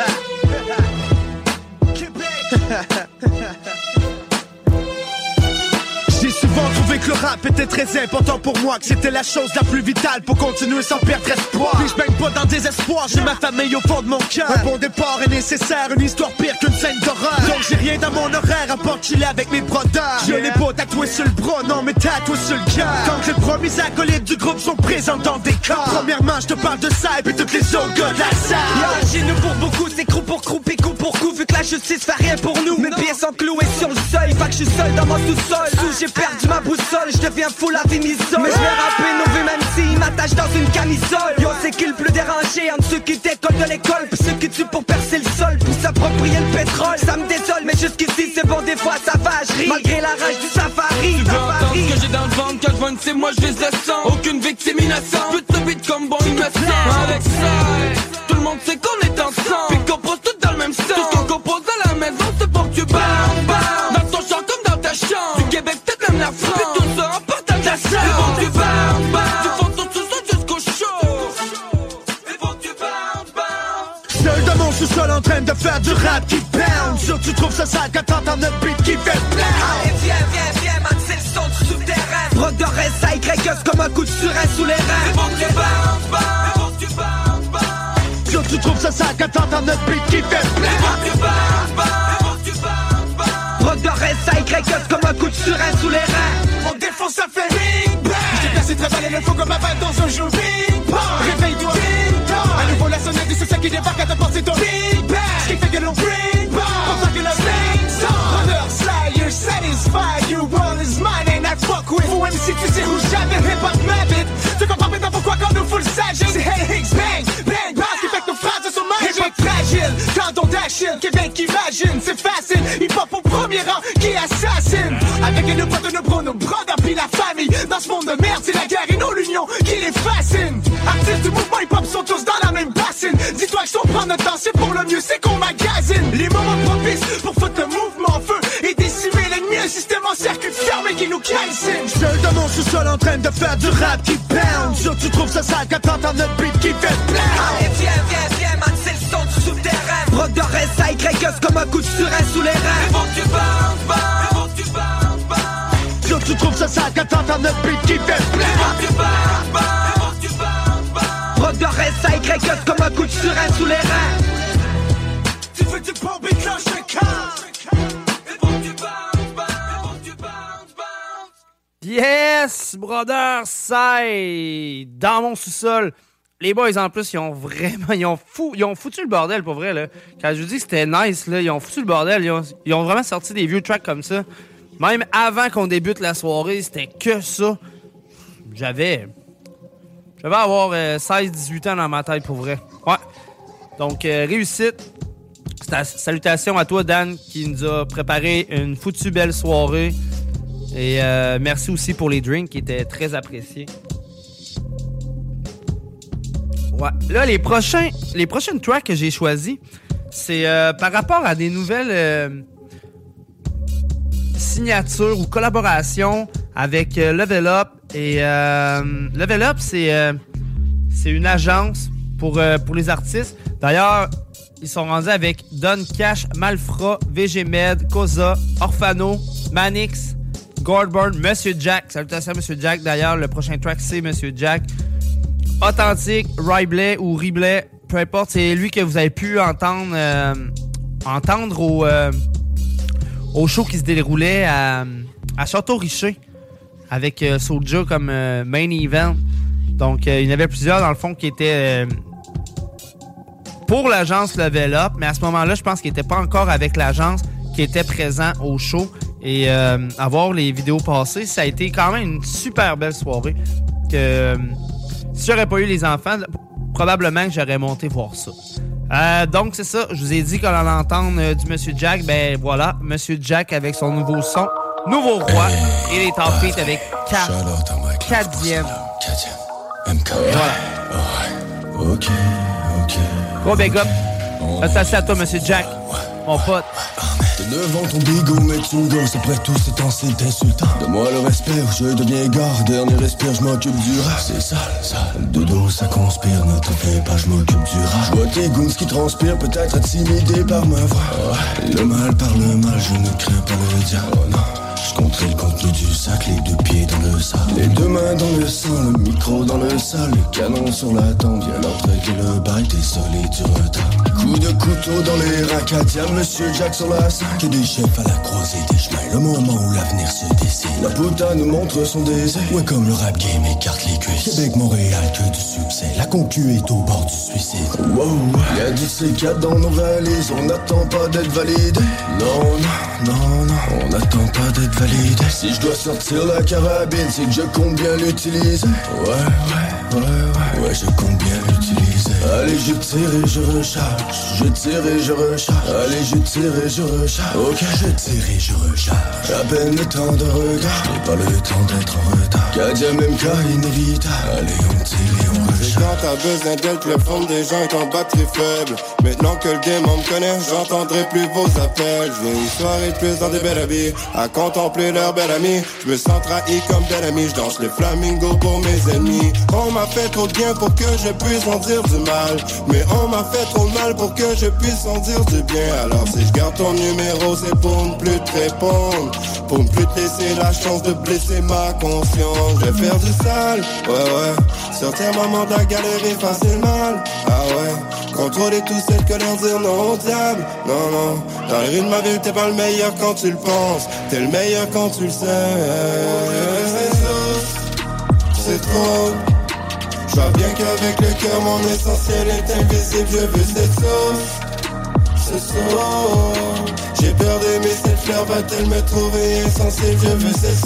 J'ai souvent trouvé que le rap était très important pour moi, que c'était la chose la plus vitale pour continuer sans perdre espoir. Puis je baigne pas dans le désespoir, j'ai ma famille au fond de mon cœur. Un bon départ est nécessaire, une histoire pire qu'une scène d'horreur. Donc j'ai rien dans mon horaire à part chiller avec mes brodeurs. Je n'ai pas tatoué sur le bras, non mais tatoué sur le cœur. Quand les premiers acolytes du groupe sont présents dans des corps. Premièrement je te parle de ça et puis toutes les autres gars de la salle. Chez nous pour beaucoup c'est crew pour crew, coup pour coup. Vu que la justice fait rien pour nous, mes pieds sont cloués sur le seuil. Fait que je suis seul dans mon sous-sol. Sous j'ai perdu ma boussole, je deviens fou la vie m'isole. Mais je vais rapper nos vies même s'ils m'attachent dans une camisole. Yo c'est qui le plus dérangé entre ceux qui décollent de l'école puis ceux qui tuent pour percer le sol puis s'approprier le pétrole. Ça me désole mais jusqu'ici c'est bon, des fois ça va, je ris malgré la rage du safari. Tu veux entendre ce que j'ai dans le ventre quand je vois une c'est moi je vise le sang. Aucune victime innocente, plus de ce beat comme bon il me sent. Avec ça, tout le monde sait qu'on est ensemble puis qu'on pose tout dans le même sens. Tout ce qu'on compose à la maison c'est pour que tu bounce, bounce. Dans ton champ comme dans ta chambre, du Québec peut-être même la France. Puis tout ça en partage la salle. C'est bon que tu bounce, bounce. Tu fonds ton sous-sol jusqu'au show. C'est bon que tu bounce, bounce. Seul dans mon sous-sol en train de faire du rap qui bounce. Sûr tu trouves ça sale quand t'entends le beat qui fait bounce. Allez viens, viens, viens, man c'est le son du souterrain. Broc de reste, ça Y comme un coup de surin sous les reins. C'est bon que tu bounce, bounce. C'est bon que tu bounce, bounce. Sûr tu trouves ça sale quand t'entends le beat qui fait bounce. C'est bon que tu bounce, bounce. C'est bon que tu bounce, bounce. Broc de reste, ça Y comme un coup de surin sous les reins. On défonce ça fait bing bang. J't'ai placé très mal et le faux comme ma balle dans un jeu bing bang. Réveille-toi bing bang. À nouveau la sonnette et c'est ça qui débarque à ta porte c'est ton bing bang. Ce qui fait que l'on bing bang. Pour ça que la bing song. Brother Slayer satisfied. Your world is mine and I fuck with. Vous M C tu sais où j'avais hip hop m'habite. Tu comprends maintenant pourquoi quand nous full sagesse. C'est Hey Hicks bang bang bang. Ce qui fait que nos phrases sont magiques. Hip hop fragile. Quand on dash in. Québec imagine c'est facile. Hip hop au premier rang qui assassine. Avec nos potes, nos bros, nos brothers puis la famille. Dans ce monde de merde, c'est la guerre et non l'union qui les fascine. Artistes du mouvement hip-hop sont tous dans la même bassine. Dis-toi que si on prend notre temps, c'est pour le mieux, c'est qu'on magasine. Les moments propices pour foutre le mouvement en feu et décimer l'ennemi, un système en circuit fermé qui nous calcine. Seul dans mon sous-sol en train de faire du rap qui bounce. Sûr tu trouves ça sale quand t'entends notre beat qui fait bounce. Allez viens, viens, viens, man, c'est le son du souterrain. Broc de reste, ça Y comme un coup de surin sous les reins. C'est bon que tu bounce, bounce. C'est bon que tu bounce, bounce. Sûr tu trouves ça sale quand t'entends notre beat qui fait bounce. C'est bon que tu bounce, bounce. C'est bon que tu bounce, bounce. Broc de reste, ça Y comme un coup de surin sous les reins. Tu veux du bon beat quand je te calme. C'est bon que tu bounce, bounce. C'est bon que tu bounce, bounce. Yes, brother, side, dans mon sous-sol. les boys, en plus, ils ont vraiment... Ils ont, fou, ils ont foutu le bordel, pour vrai, là. Quand je vous dis que c'était nice, là, ils ont foutu le bordel. Ils ont, ils ont vraiment sorti des vieux tracks comme ça. Même avant qu'on débute la soirée, c'était que ça. J'avais... J'avais avoir euh, seize dix-huit ans dans ma tête, pour vrai. Ouais. Donc, euh, réussite. Salutations à toi, Dan, qui nous a préparé une foutue belle soirée. Et euh, merci aussi pour les drinks qui étaient très appréciés. Ouais. Là, les prochains, les prochaines tracks que j'ai choisis, c'est euh, par rapport à des nouvelles euh, signatures ou collaborations avec euh, Level Up. Et euh, Level Up, c'est, euh, c'est une agence pour, euh, pour les artistes. D'ailleurs, ils sont rendus avec Don Cash, Malfra, V G Med, Koza, Orfano, Manix, Gordburn, Monsieur Jack. Salutations à Monsieur Jack. D'ailleurs, le prochain track, c'est Monsieur Jack. Authentique, Ribley ou Ribley, peu importe, c'est lui que vous avez pu entendre euh, entendre au, euh, au show qui se déroulait à, à Château-Richer avec euh, Soulja comme euh, main event. Donc, euh, il y en avait plusieurs, dans le fond, qui étaient euh, pour l'agence Level Up, mais à ce moment-là, je pense qu'il n'était pas encore avec l'agence qui était présent au show. Et euh, à voir les vidéos passées, ça a été quand même une super belle soirée. Que... Euh, Si j'aurais pas eu les enfants, probablement que j'aurais monté voir ça. Euh, donc, c'est ça. Je vous ai dit qu'on allait entendre euh, du Monsieur Jack. Ben voilà, Monsieur Jack avec son nouveau son, Nouveau Roi. Hey, et les Top Feet hey, avec Kadienne. Voilà. Oh, ok, ok. Gros big up. Oh. Ça, c'est à toi, Monsieur Jack. Ouais. Mon pote. T'es devant ton bigot, mec, tu me gosses. Après tout, c'est temps, c'est t'insultant. Donne-moi le respect, je deviens gare. Dernier respire, je m'occupe du rat. C'est sale, sale. De dos, ça conspire. Ne te fais pas, je m'occupe du rat. Je vois tes goons qui transpirent, peut-être intimidés par ma voix. Ouais. Le mal par le mal, je ne crains pas le diable. Oh non. Je compterai le contenu du sac, les deux pieds dans le sable. Les deux mains dans le sang, le micro dans le sale. Le canon sur la tente, viens leur traquer le bail, t'es solé du retard. Coup de couteau dans les racatia, Monsieur Jack sur la sac. Que des chefs à la croisée des chemins, le moment où l'avenir se dessine. La putain nous montre son désir, ouais comme le rap game écarte les cuisses. Québec, Montréal, que du succès, la concu est au bord du suicide. Wow, y'a du C quatre dans nos valises, on n'attend pas d'être validé. Non, non, non, non, on n'attend pas d'être validé. Si je dois sortir la carabine, c'est que je compte bien l'utiliser. Ouais, ouais, ouais, ouais, ouais, je compte bien l'utiliser. Allez, je tire et je recharge. Je tire et je recharge. Allez, je tire et je recharge. Ok, je tire et je recharge. À peine le temps de regard, j'ai pas le temps d'être en retard. Kadia même cas inévitable. Allez, on tire et on recharge. Quand t'as besoin d'elle, tu le forme des gens et ton batterie faible. Maintenant que le game on me connaît, j'entendrai plus vos appels. Je viens une soirée de plus dans des belles habits, à contempler leur belle amie. Je me sens trahi comme belle amie, je danse le flamingo pour mes ennemis. On m'a fait trop de bien pour que je puisse en dire du mal, mais on m'a fait trop de mal pour que je puisse en dire du bien. Alors si je garde ton numéro, c'est pour ne plus te répondre, pour ne plus te laisser la chance de blesser ma conscience. Je vais faire du sale, ouais ouais, sortir maman de la galerie facilement. Ah ouais, contrôler tout seul que leur dire non au diable. Non non, dans les rues de ma ville t'es pas le meilleur quand tu le penses, t'es le meilleur quand tu le sais. C'est ça, c'est trop. Je vois bien qu'avec le cœur mon essentiel est invisible. Je veux cette sauce, c'est sauce. J'ai peur d'aimer cette fleur, va-t-elle me trouver insensible? Je veux cette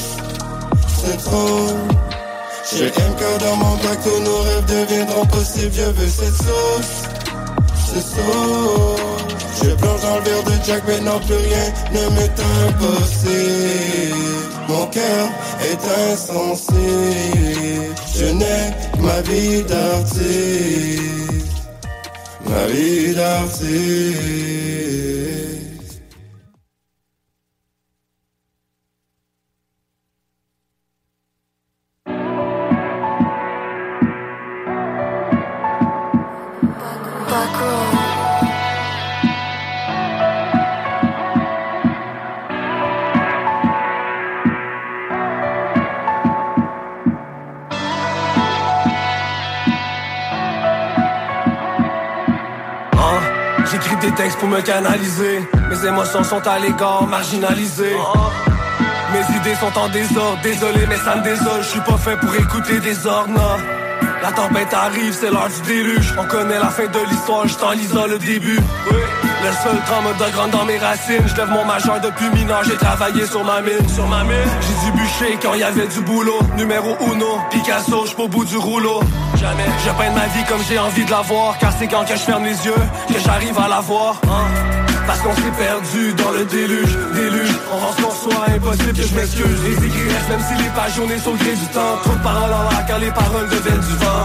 sauce, c'est trop. J'ai M K dans mon bac, tous nos rêves deviendront possibles. Je veux cette sauce, c'est sauce. Je plonge dans le verre de Jack, mais non plus rien ne m'est impossible. Mon cœur est insensé, je n'ai que ma vie d'artiste, ma vie d'artiste. Pour me canaliser, mes émotions sont à l'égard marginalisées. Mes idées sont en désordre, désolé mais ça me désole. Je suis pas fait pour écouter des ordres, non. La tempête arrive, c'est l'heure du déluge. On connaît la fin de l'histoire, juste en lisant le début. Oui. Le seul trauma de grande dans mes racines. Je lève mon majeur depuis mineur, j'ai travaillé sur ma mine. Sur ma mine, j'ai dû bûcher quand il y avait du boulot. Numéro uno, Picasso, j'suis au bout du rouleau. Jamais, je peins ma vie comme j'ai envie de la voir. Car c'est quand que je ferme les yeux que j'arrive à la voir. Hein? Parce qu'on s'est perdu dans le déluge, déluge. On rend ce qu'on soit, impossible que je m'excuse. Les écrits restent même si les pages jaunées sont le gré du temps. Trop de paroles en l'air quand les paroles deviennent du vent.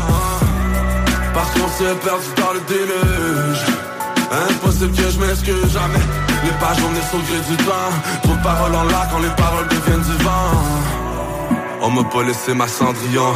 Parce qu'on s'est perdu dans le déluge. Impossible que je m'excuse jamais. Les pages jaunées sont le gré du temps. Trop de paroles en l'air quand les paroles deviennent du vent. On m'a pas laissé ma Cendrillon.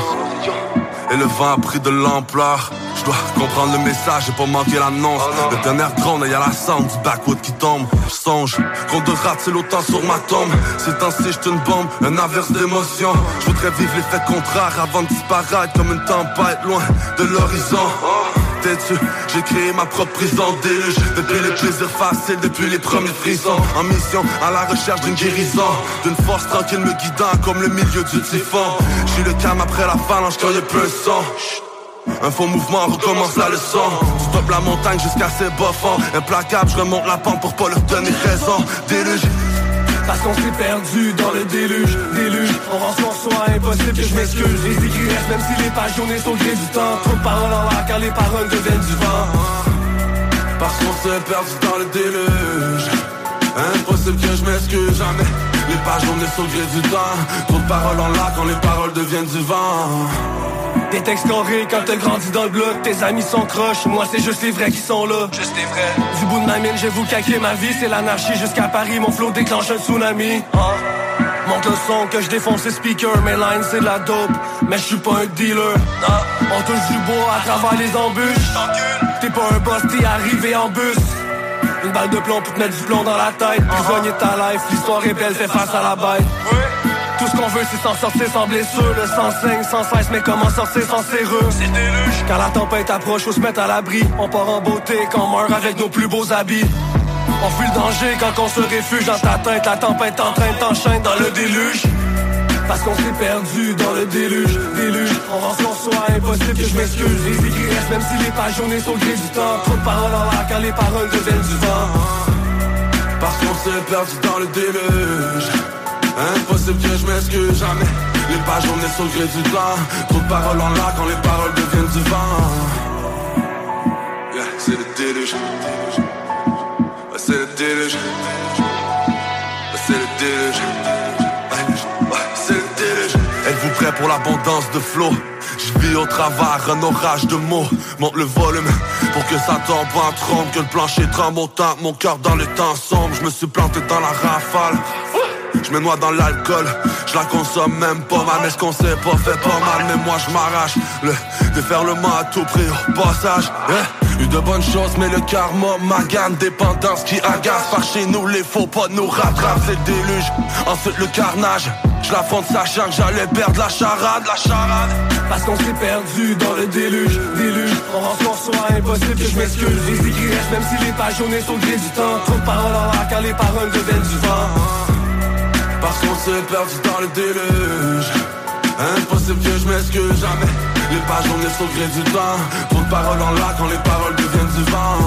Et le vent a pris de l'ampleur. Je dois comprendre le message et pas manquer l'annonce. Le dernier drone, il y a la sound du backwood qui tombe. Je songe qu'on devra-t-il autant sur ma tombe. Ces temps-ci, j'suis une bombe, un averse d'émotion. Je voudrais vivre l'effet contraire avant de disparaître comme une tempête loin de l'horizon. Têtu, j'ai créé ma propre prison déluge. Depuis les plaisirs faciles, depuis les premiers frissons. En mission, à la recherche d'une guérison. D'une force tranquille me guidant comme le milieu du typhon. J'suis le calme après l'avalanche quand y'a plus un son. Un faux mouvement recommence la leçon. Stop la montagne jusqu'à ses bas fonds. Implacable, je remonte la pente pour pas leur donner raison. Déluge. Parce qu'on s'est perdu dans le déluge, déluge. On rend ce qu'on soit, impossible que je m'excuse. Les écrits restent même si les pages jaunées sont le gré du temps. Trop de paroles en l'air car les paroles deviennent du vent. Parce qu'on s'est perdu dans le déluge. Impossible que je m'excuse jamais. Les pages jaunées sont le gré du temps. Trop de paroles en l'air quand les paroles deviennent du vent. Des textes carrés quand t'as grandi dans le bloc. Tes amis sont croches, moi c'est juste les vrais qui sont là. Juste les vrais. Du bout de ma mine, je vais vous caquer ma vie. C'est l'anarchie jusqu'à Paris, mon flow déclenche un tsunami. Hein? Monte le son que je défonce les speakers. Mes lines c'est de la dope, mais je suis pas un dealer. Non. On touche du bois à travers les embûches. T'es pas un boss, t'es arrivé en bus. Une balle de plomb pour te mettre du plomb dans la tête. Prisonnier de ta life, l'histoire est belle, fais face à la bête. Tout ce qu'on veut c'est s'en sortir sans blessure. Le sang saigne sans cesse mais comment sortir sans serrure. C'est déluge. Quand la tempête approche faut se mettre à l'abri. On part en beauté quand on meurt avec nos plus beaux habits. On fuit le danger quand on se réfugie dans ta tête. La tempête en train de t'enchaîner dans le déluge. Parce qu'on s'est perdu dans le déluge, déluge. On rend ce qu'on soit, impossible que je m'excuse. Les écrits restent même si les pages jaunées sont le gré du temps. Trop de paroles en l'air quand les paroles deviennent du vent. Parce qu'on s'est perdu dans le déluge. Impossible que je m'excuse jamais. Les pages jaunées sont le gré du temps. Trop de paroles en l'air quand les paroles deviennent du vent. Yeah, c'est le déluge. C'est le déluge. C'est le déluge. C'est le déluge. Êtes-vous prêts pour l'abondance de flow? Je vis au travers un orage de mots. Monte le volume pour que ça tombe en trompe. Que le plancher tremble autant, mon cœur dans les temps sombres. Je me suis planté dans la rafale. Je me noie dans l'alcool, je la consomme même pas mal. Mais ce qu'on sait pas fait pas mal. Mais moi je m'arrache le déferlement à tout prix au passage. Yeah. Eu de bonnes choses mais le karma magane. Dépendance qui agace. Par chez nous les faux pas nous rattrapent. C'est le déluge, ensuite le carnage. Je l'affronte sachant que j'allais perdre la charade, la charade. Parce qu'on s'est perdu dans le déluge, déluge. On rend ce qu'on soit, impossible que je m'excuse. Les écrits restent même si les pages jaunées sont le gré du temps. Trop de paroles en l'air quand les paroles deviennent du vent. Parce qu'on s'est perdu dans le déluge. Impossible que je m'excuse jamais. Les pages jaunées sont le gré du temps. Trop de paroles en l'air quand les paroles deviennent du vent.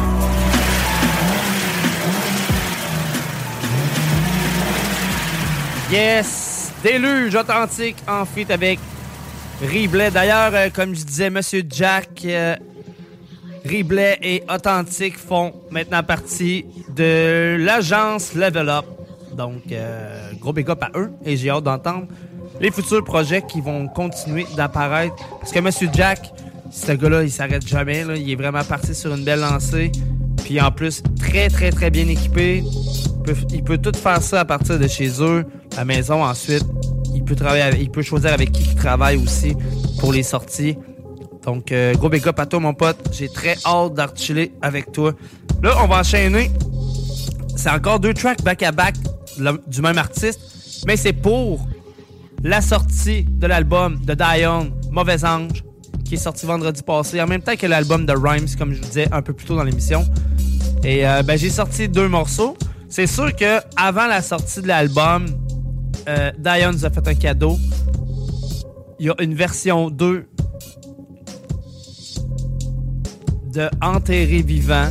Yes! Déluge authentique en feat avec Riblet. D'ailleurs, euh, comme je disais, Monsieur Jack, euh, Riblet et Authentique font maintenant partie de l'agence Level Up. Donc, euh, gros big up à eux et j'ai hâte d'entendre les futurs projets qui vont continuer d'apparaître. Parce que Monsieur Jack, ce gars-là, il s'arrête jamais. Là. Il est vraiment parti sur une belle lancée. Puis en plus, très, très, très bien équipé. Il peut, il peut tout faire ça à partir de chez eux, à la maison ensuite. Il peut travailler avec, il peut choisir avec qui il travaille aussi pour les sorties. Donc, euh, gros big up à toi, mon pote. J'ai très hâte d'articuler avec toi. Là, on va enchaîner. C'est encore deux tracks back-à-back du même artiste, mais c'est pour la sortie de l'album de Dion, Mauvais Ange, qui est sorti vendredi passé, en même temps que l'album de Rhymes, comme je vous disais un peu plus tôt dans l'émission. Et euh, ben, j'ai sorti deux morceaux. C'est sûr que avant la sortie de l'album, euh, Dion nous a fait un cadeau. Il y a une version deux de Enterré Vivant.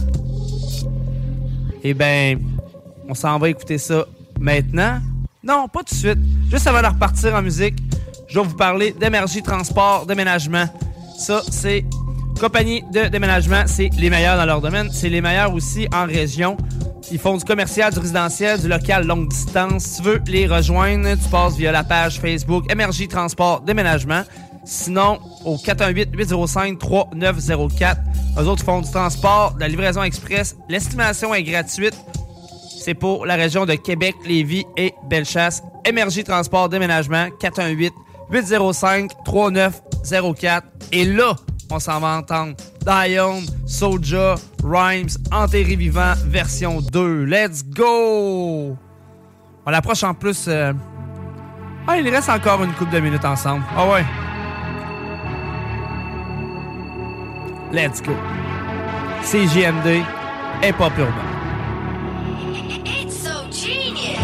Eh ben, on s'en va écouter ça maintenant. Non, pas tout de suite. Juste avant de repartir en musique, je dois vous parler d'Énergie Transport Déménagement. Ça, c'est compagnie de déménagement. C'est les meilleurs dans leur domaine. C'est les meilleurs aussi en région. Ils font du commercial, du résidentiel, du local longue distance. Si tu veux les rejoindre, tu passes via la page Facebook Énergie Transport Déménagement. Sinon, au quatre un huit, huit zéro cinq, trois neuf zéro quatre. Eux autres font du transport, de la livraison express. L'estimation est gratuite. C'est pour la région de Québec, Lévis et Bellechasse. Énergie Transport Déménagement, quatre un huit, huit zéro cinq, trois neuf zéro quatre. Et là, on s'en va entendre Dion, Soulja, Rhymes, Enterré Vivant, version deux. Let's go! On approche en plus... Euh... Ah, il reste encore une couple de minutes ensemble. Ah ouais. Let's go. C J M D, hip-hop urbain. It's so genius.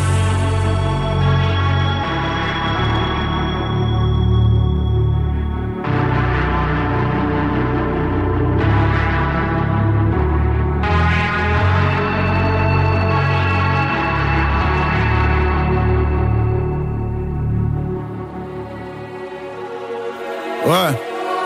Ouais.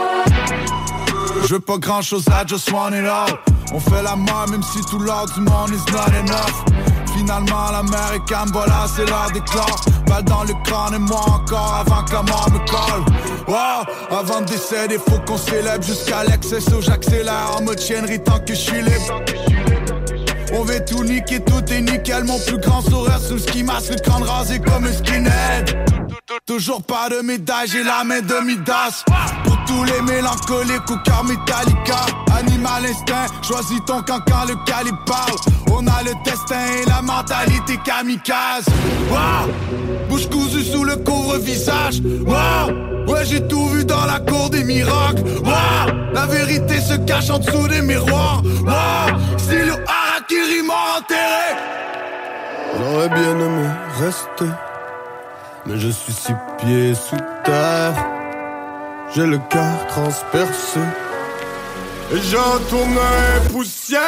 Je veux pas grand chose, I just want it all. On fait la mort même si tout l'or du monde is not enough. Finalement la mer est calme, voilà c'est l'heure d'éclore. Balle dans le crâne et moi encore avant que la mort me colle. Wow, avant de décéder faut qu'on célèbre jusqu'à l'excès. So j'accélère en mode chiennerie tant que je suis libre. On veut tout niquer, tout est nickel. Mon plus grand sourire sous le ski mask, le crâne rasé comme un skinhead. Toujours pas de médaille, j'ai la main de Midas. Pour tous les mélancoliques au cœur Metallica. Animal instinct, choisis ton camp quand le calibre parle. On a le destin et la mentalité kamikaze. Wow, bouche cousue sous le couvre-visage. Wow, ouais j'ai tout vu dans la cour des miracles. Wow, la vérité se cache en dessous des miroirs. Wow, stylo harakiri mort enterré. J'aurais bien aimé rester, mais je suis six pieds sous terre. J'ai le cœur transpercé et j'en tourne un poussière.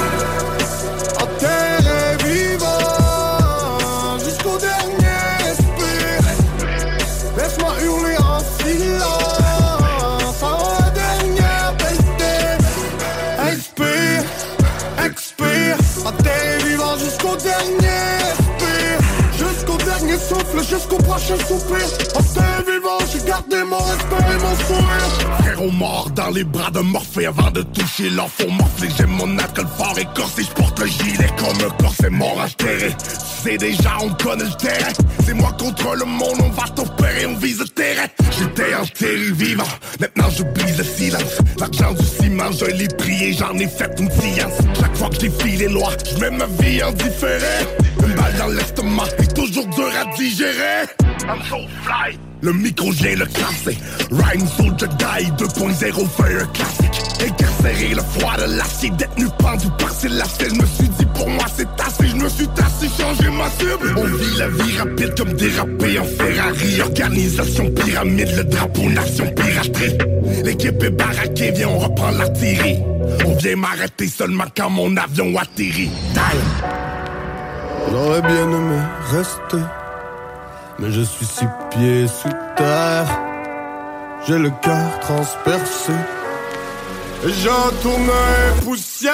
Enterré vivant jusqu'au dernier respire. Laisse-moi hurler en silence en dernière pelletée. Expire, expire. Enterré vivant jusqu'au dernier respire. Jusqu'au dernier souffle, jusqu'au prochain soupir. Enterré vivant, j'ai gardé mon respect et mon sourire. Frérot mort dans les bras de Morphée avant de toucher l'enfant morphé. J'aime mon alcool fort écorcé, j'porte le gilet comme un corset mort enterré. Tu sais déjà, on connaît le terrain. C'est moi contre le monde, on va t'opérer, on vise le terrain. J'étais enterré vivant, maintenant je brise le silence. L'argent du ciment, je l'ai prié, j'en ai fait une science. Chaque fois que j'ai filé loin, je mets ma vie en différé. Une balle dans l'estomac, c'est toujours dur à digérer. I'm so fly. Le micro j'ai le classé. Rhyme Soulja Die deux point zéro fait un classique. Incarcéré, le froid de l'acier, détenu pendu par ses lacets. Je me suis dit pour moi c'est assez, je me suis tassé, changé ma cible. On vit la vie rapide comme dérapé en Ferrari. Organisation pyramide, le drapeau nation piraterie. L'équipe est baraquée, viens on reprend l'artillerie. On vient m'arrêter seulement quand mon avion atterrit. Die. J'aurais bien aimé rester, mais je suis six pieds sous terre. J'ai le cœur transpercé et j'en tourne un poussière.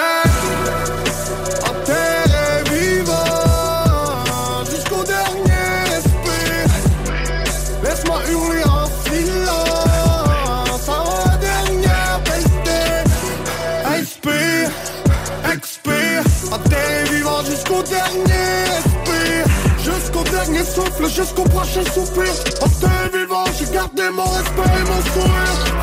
Enterré vivant jusqu'au dernier respire. Laisse-moi hurler en silence en dernière pelletée. Expire, expire. Enterré vivant jusqu'au dernier respire. Jusqu'au dernier souffle, jusqu'au prochain soupir. Enterré vivant, j'ai gardé mon respect et mon sourire.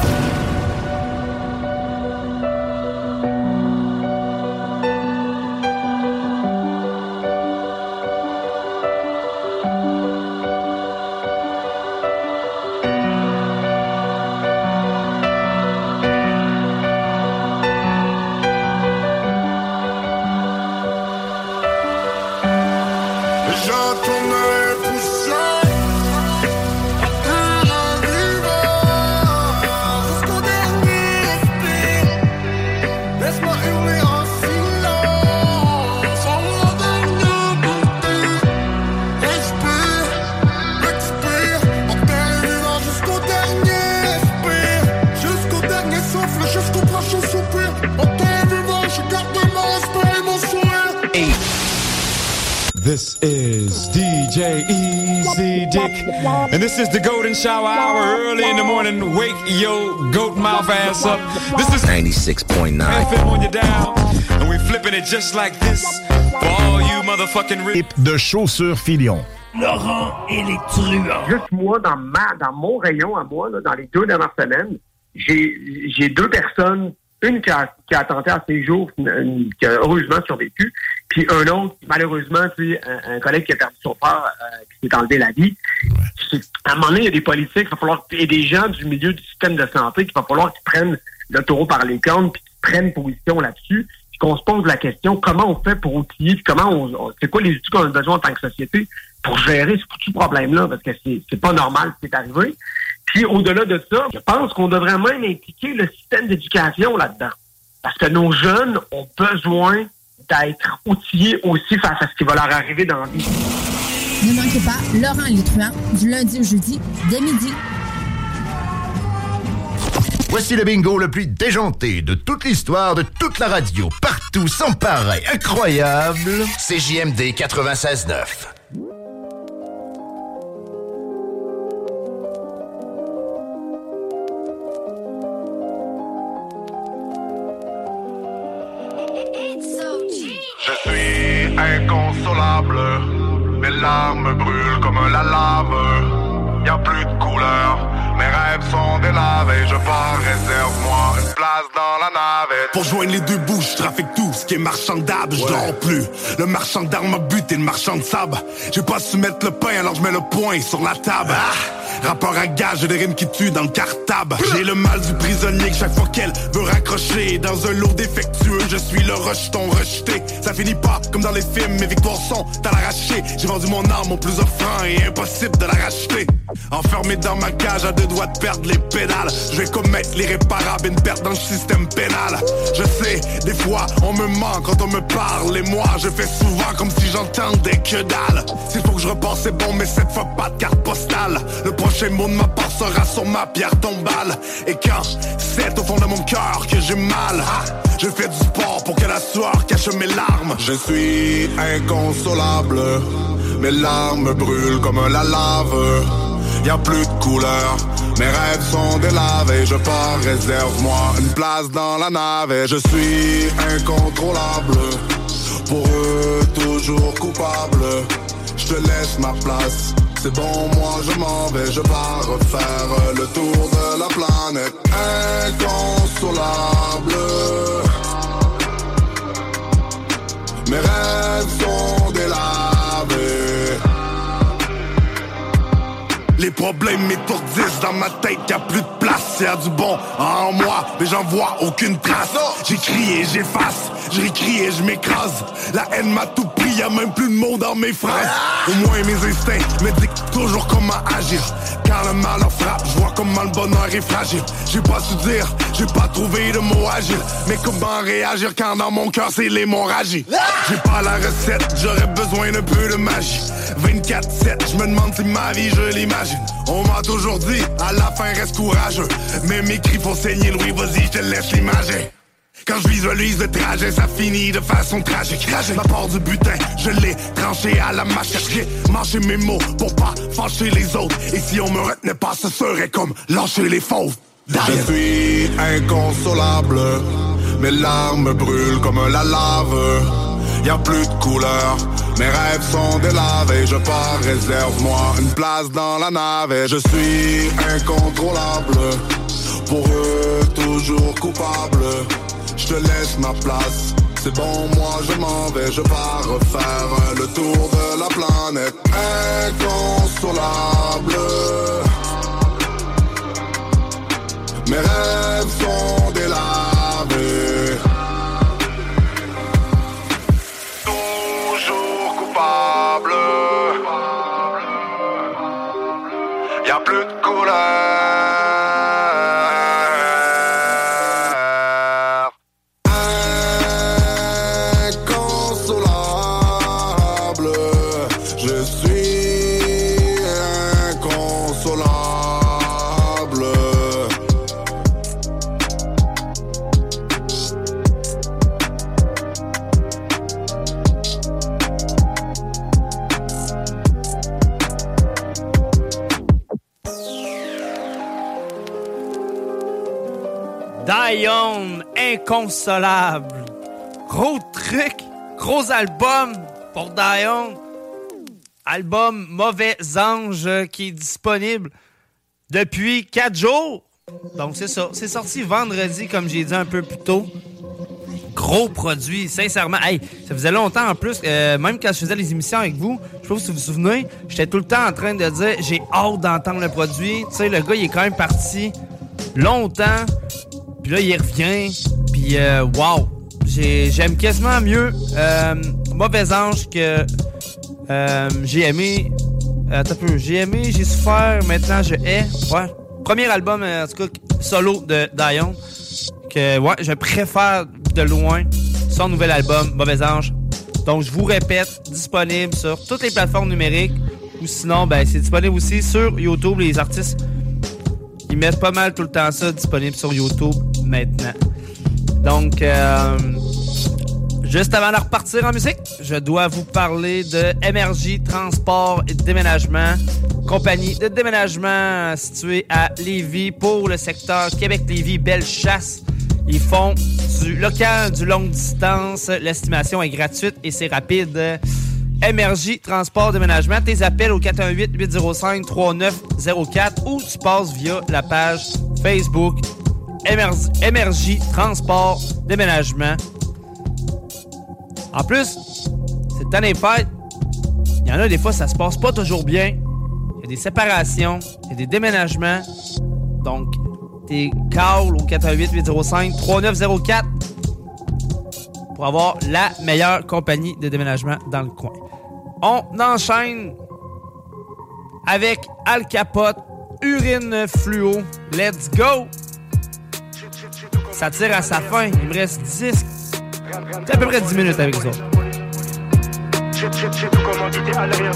Jusqu'au This is D J Easy Dick, and this is the Golden Shower Hour. Early in the morning, wake your goat mouth ass up. This is ninety-six point nine F M on your dial, and we flipping it just like this for all you motherfucking rip de chaussures Filion. Laurent et les truands. Juste moi, dans ma, dans mon rayon à moi, là, dans les deux dernières semaines, j'ai, j'ai deux personnes, une qui a, qui a tenté à ses jours, une, qui a heureusement survécu, puis un autre, malheureusement, tu sais, un, un collègue qui a perdu son père, euh, qui s'est enlevé la vie. Ouais. À un moment donné, il y a des politiques, il va falloir, et des gens du milieu du système de santé, qu'il va falloir qu'ils prennent le taureau par les cornes, puis qu'ils prennent position là-dessus, puis qu'on se pose la question, comment on fait pour outiller, puis comment on, on c'est quoi les outils qu'on a besoin en tant que société pour gérer ce foutu problème-là, parce que c'est, c'est pas normal ce qui est arrivé. Puis au-delà de ça, je pense qu'on devrait même impliquer le système d'éducation là-dedans. Parce que nos jeunes ont besoin d'être outillés aussi face à ce qui va leur arriver dans la vie. Ne manquez pas Laurent et les truands, du lundi au jeudi, dès midi. Voici le bingo le plus déjanté de toute l'histoire de toute la radio. Partout, sans pareil, incroyable. C J M D quatre-vingt-seize neuf. Je suis inconsolable, mes larmes brûlent comme la lave. Y'a plus de couleur, mes rêves sont délavés. Je pars, réserve-moi une place dans la navette. Pour joindre les deux bouts, je trafique tout ce qui est marchandable. Je dors plus, le marchand d'armes a buté le marchand de sable. J'ai pas su mettre le pain, alors je mets le poing sur la table. Ah! Rappeur à gage, j'ai des rimes qui tuent dans le cartable. J'ai le mal du prisonnier que chaque fois qu'elle veut raccrocher dans un lot défectueux, je suis le rejeton rejeté. Ça finit pas comme dans les films, mes victoires sont à l'arraché. J'ai vendu mon âme au plus offrant et impossible de la racheter. Enfermé dans ma cage à deux doigts de perdre les pédales, je vais commettre l'irréparable, une perte dans le système pénal. Je sais, des fois on me ment quand on me parle, et moi je fais souvent comme si j'entendais que dalle. S'il faut que je repars c'est bon, mais cette fois pas de carte postale. Le prochain mot de ma part sera sur ma pierre tombale. Et quand c'est au fond de mon cœur que j'ai mal, je fais du sport pour que la sueur cache mes larmes. Je suis inconsolable, mes larmes brûlent comme la lave. Y'a plus de couleur, mes rêves sont délavés. Je pars, réserve-moi une place dans la navette. Je suis incontrôlable, pour eux toujours coupable. Je te laisse ma place, c'est bon, moi je m'en vais. Je pars refaire le tour de la planète. Inconsolable, mes rêves sont délavés. Les problèmes m'étourdissent dans ma tête, y'a plus de place. Y'a du bon en moi, mais j'en vois aucune trace. J'écris et j'efface, je réécris et je m'écrase. La haine m'a tout pris, y'a même plus de mots dans mes phrases. Au moins mes instincts me dictent toujours comment agir. Quand le malheur frappe, je vois comment le bonheur est fragile. J'ai pas su dire, j'ai pas trouvé de mots agiles. Mais comment réagir quand dans mon cœur c'est l'hémorragie? J'ai pas la recette, j'aurais besoin d'un peu de magie. vingt-quatre sept, je me demande si ma vie je l'imagine. On m'a toujours dit, à la fin reste courageux. Mais mes cris font saigner Louis, vas-y, je te laisse l'imager. Quand je visualise le trajet, ça finit de façon tragique. Ma part du butin, je l'ai tranché à la machette. J'ai mangé mes mots pour pas fâcher les autres. Et si on me retenait pas, ce serait comme lâcher les fauves. Je suis inconsolable, mes larmes brûlent comme la lave. Y'a plus de couleur, mes rêves sont délavés. Je pars, réserve-moi une place dans la navette. Je suis incontrôlable, pour eux toujours coupable. Je te laisse ma place, c'est bon, moi je m'en vais. Je pars refaire le tour de la planète. Inconsolable, mes rêves sont délavés. Toujours coupable, y'a plus de couleur. Inconsolable, je suis inconsolable. Dion, inconsolable. Gros truc, gros album pour Dion. Album Mauvais Ange euh, qui est disponible depuis quatre jours. Donc c'est ça, c'est sorti vendredi comme j'ai dit un peu plus tôt. Gros produit, sincèrement. Hey, ça faisait longtemps en plus, euh, même quand je faisais les émissions avec vous, je sais pas si vous vous souvenez, j'étais tout le temps en train de dire j'ai hâte d'entendre le produit. Tu sais, le gars il est quand même parti longtemps, puis là il revient, puis euh, wow, j'ai, j'aime quasiment mieux euh, Mauvais Ange que euh, j'ai aimé. Attends un peu, j'ai aimé, j'ai souffert, maintenant je hais. Ouais. Premier album, en tout cas, solo de Dion. Que, ouais, je préfère de loin son nouvel album, Mauvais Ange. Donc, je vous répète, disponible sur toutes les plateformes numériques. Ou sinon, ben, c'est disponible aussi sur YouTube. Les artistes, ils mettent pas mal tout le temps ça disponible sur YouTube maintenant. Donc, euh, juste avant de repartir en musique, je dois vous parler de M R J Transport et Déménagement, compagnie de déménagement située à Lévis pour le secteur Québec-Lévis-Bellechasse. Ils font du local, du longue distance. L'estimation est gratuite et c'est rapide. M R J Transport Déménagement. Tes appels au quatre un huit, huit zéro cinq, trois neuf zéro quatre ou tu passes via la page Facebook M R J Transport Déménagement. En plus, c'est le temps des fêtes. Il y en a des fois, ça se passe pas toujours bien. Il y a des séparations, il y a des déménagements. Donc, t'es call au quatre un huit, huit zéro cinq, trois neuf zéro quatre pour avoir la meilleure compagnie de déménagement dans le coin. On enchaîne avec Al Capote, Urine Fluo. Let's go! Ça tire à sa fin. Il me reste dix. C'est à peu près dix minutes avec ça. J'ai tout commandité à l'arrière.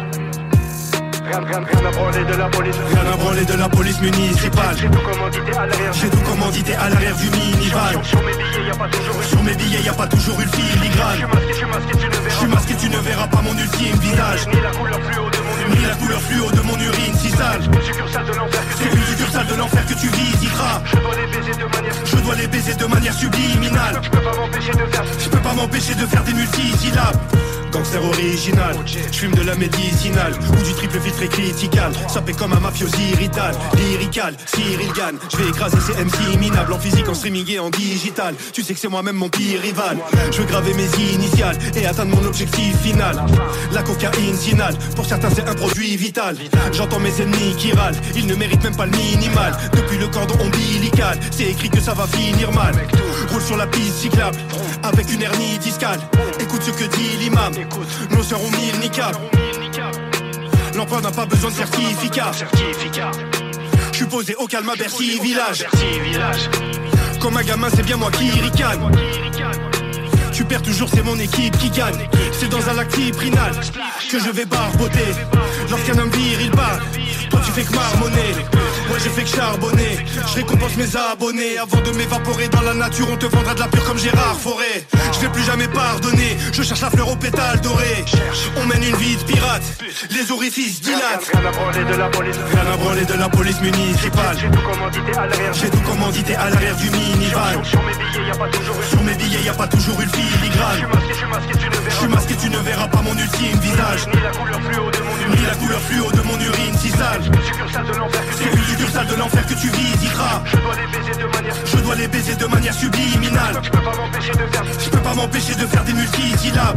Rien, rien, rien à branler de la police. Rien à branler de la police municipale. J'ai tout commandité à l'arrière. J'ai tout commandité à l'arrière du minivan. Sur, sur mes billets, y'a pas toujours une. Sur mes billets, y'a pas toujours une filigrane. Je suis masqué, je suis masqué, tu ne verras. Je suis masqué, tu ne verras pas mon ultime visage. Ni la couleur fluo de mon urine. Ni la couleur fluo de mon urine si sale. Une succursale de l'enfer que tu C'est une succursale de l'enfer que tu visiteras. Je dois les baiser de manière. Je dois les baiser de manière subliminale. Je peux pas m'empêcher de faire. Je peux pas m'empêcher de faire des multisyllabes. Gangster original, je fume de la médicinale ou du triple filtré critical. Sapé comme un mafiosi rital, lyrical, Cyril Gann. Je vais écraser ces M C minables en physique, en streaming et en digital. Tu sais que c'est moi-même mon pire rival. Je veux graver mes initiales et atteindre mon objectif final. La cocaïne finale, pour certains c'est un produit vital. J'entends mes ennemis qui râlent, ils ne méritent même pas le minimal. Depuis le cordon ombilical, c'est écrit que ça va finir mal. Roule sur la piste cyclable, avec une hernie discale. Écoute ce que dit l'imam. Nos sœurs ont mis le niqab. L'emploi n'a pas besoin de certificat. Je suis posé au calme à Bercy Village. Comme un gamin, c'est bien moi qui ricane. Tu perds toujours, c'est mon équipe qui gagne. C'est dans un lac cyprinal que je vais barboter. Lorsqu'un homme viril parle, toi tu fais que marmonner. Ouais, je fais que charbonner. Je récompense mes abonnés. Avant de m'évaporer dans la nature, on te vendra de la pure comme Gérard Forêt. Je vais plus jamais pardonner. Je cherche la fleur aux pétales dorés. On mène une vie de pirate. Les orifices dilatent. Rien à branler de la police. Rien à branler de la police municipale. J'ai tout commandité à l'arrière. J'ai tout commandité à l'arrière du minivan. Sur mes billets, y'a pas toujours une. Sur mes billets, y'a pas toujours une filigrane. Je suis masqué, je suis masqué, tu ne verras. Je suis masqué, tu ne verras pas mon ultime visage. Ni la couleur fluo de mon urine. Ni la couleur fluo de mon urine si sale. Une succursale de l'enfer que tu C'est une succursale de l'enfer que tu visiteras. Je dois les baiser de manière. Je dois les baiser de manière subliminale. Je peux pas m'empêcher de faire. Je peux pas m'empêcher de faire des multisyllabes.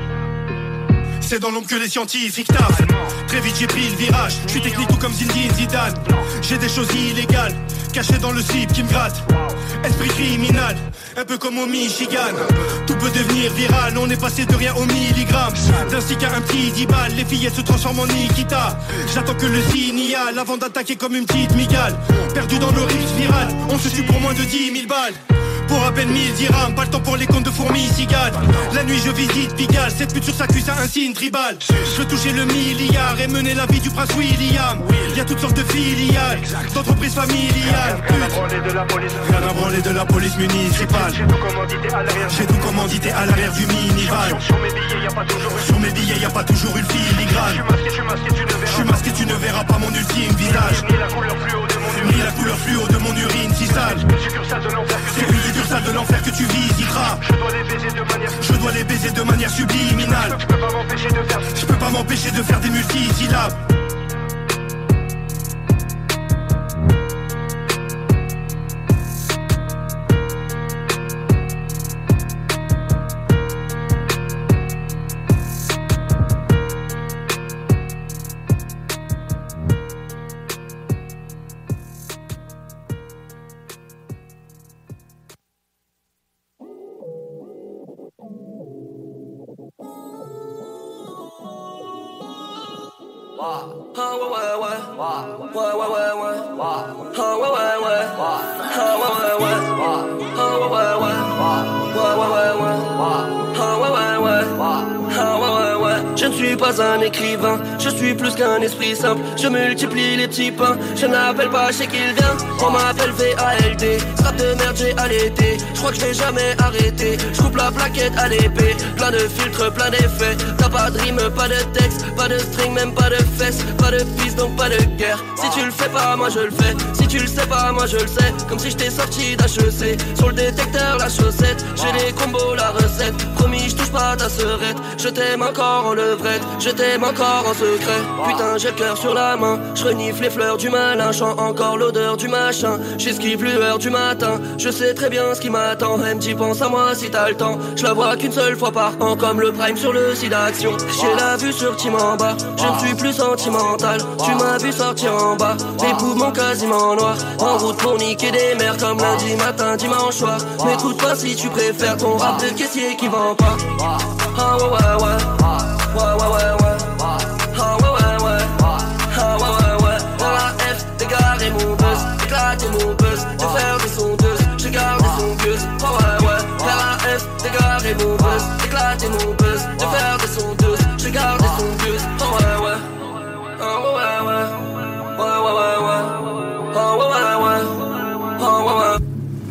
C'est dans l'ombre que les scientifiques taffent. Très vite j'ai pris le virage. Je suis technique tout comme Zinedine Zidane. J'ai des choses illégales cachées dans le slip qui me gratte. Esprit criminel, un peu comme au Michigan. Tout peut devenir viral, on est passé de rien au milligramme. D'un stick à un petit dix balles, les fillettes se transforment en Nikita. J'attends que le signal avant d'attaquer comme une petite migale. Perdu dans le rift viral, on se tue pour moins de dix mille balles. pour à peine mille dirhams. Pas le temps pour les comptes de fourmis cigales. La nuit je visite Pigalle, cette pute sur sa cuisse a un signe tribal. Je veux toucher le milliard et mener la vie du prince William. Y'a toutes sortes de filiales, d'entreprises familiales. Rien à branler de la police, rien à branler de la police municipale. J'ai tout commandité à l'arrière. J'ai tout commandité à l'arrière du minivan. Sur, sur mes billets y'a pas toujours une Sur mes billets y'a pas toujours une filigrane. Je suis masqué, tu masqué, tu ne verras Je suis masqué, tu ne verras pas mon ultime visage. Ni la couleur fluo de mon urine. Ni la couleur fluo de mon urine si sale. Une succursale de l'enfer que C'est une succursale de l'enfer que tu visiteras. Je dois les baiser de manière Je dois les baiser de manière subliminale. Je peux pas m'empêcher de faire Je peux pas m'empêcher de faire des multisyllabes. Je ne suis pas un écrivain, je suis plus qu'un esprit simple. Je multiplie les petits pains, je n'appelle pas chez qui il vient. On m'appelle V A L D, rap de merde j'ai allaité. Je crois que je vais jamais arrêter, je coupe la plaquette à l'épée. Plein de filtres, plein d'effets, t'as pas de rime, pas de texte, pas de string, même pas de fesses. Pas de piste donc pas de guerre, si tu le fais pas moi je le fais. Si tu le sais pas moi je le sais, comme si j'étais sorti d'H E C. Sur le détecteur la chaussette, j'ai les combos la recette. Promis je touche pas à ta serette, je t'aime encore en levrette. Je t'aime encore en secret, putain j'ai le cœur sur la main. Je renifle les fleurs du malin, je sens encore l'odeur du machin. J'esquive lueur du matin, je sais très bien ce qui m'attend. M T pense à moi si t'as le temps, je la vois qu'une seule fois par an. Comme le prime sur le site d'action, j'ai la vue sur Tim en bas. Je ne suis plus sentimental, tu m'as vu sortir en bas. Les poumons quasiment noirs, en route pour niquer des mères. Comme lundi matin, dimanche soir. M'écoute pas si tu préfères ton rap de caissier qui vend pas. Ah ouais ouais ouais. Ouais ouais ouais ouais. Ah ouais ouais ouais. Ah ouais ouais ouais. Dans la F, dégarer mon buzz, éclater mon buzz, te faire des sondeuses, j'ai gardé son gueuse. Ah ouais ouais. Dans la F, dégarer mon buzz, éclater mon buzz, te faire des sondeuses, j'ai gardé son gueuse. Ah ouais ouais. Ah ouais ouais ouais. Ouais ouais ouais ouais. Ah ouais ouais ouais. Ah ouais ouais.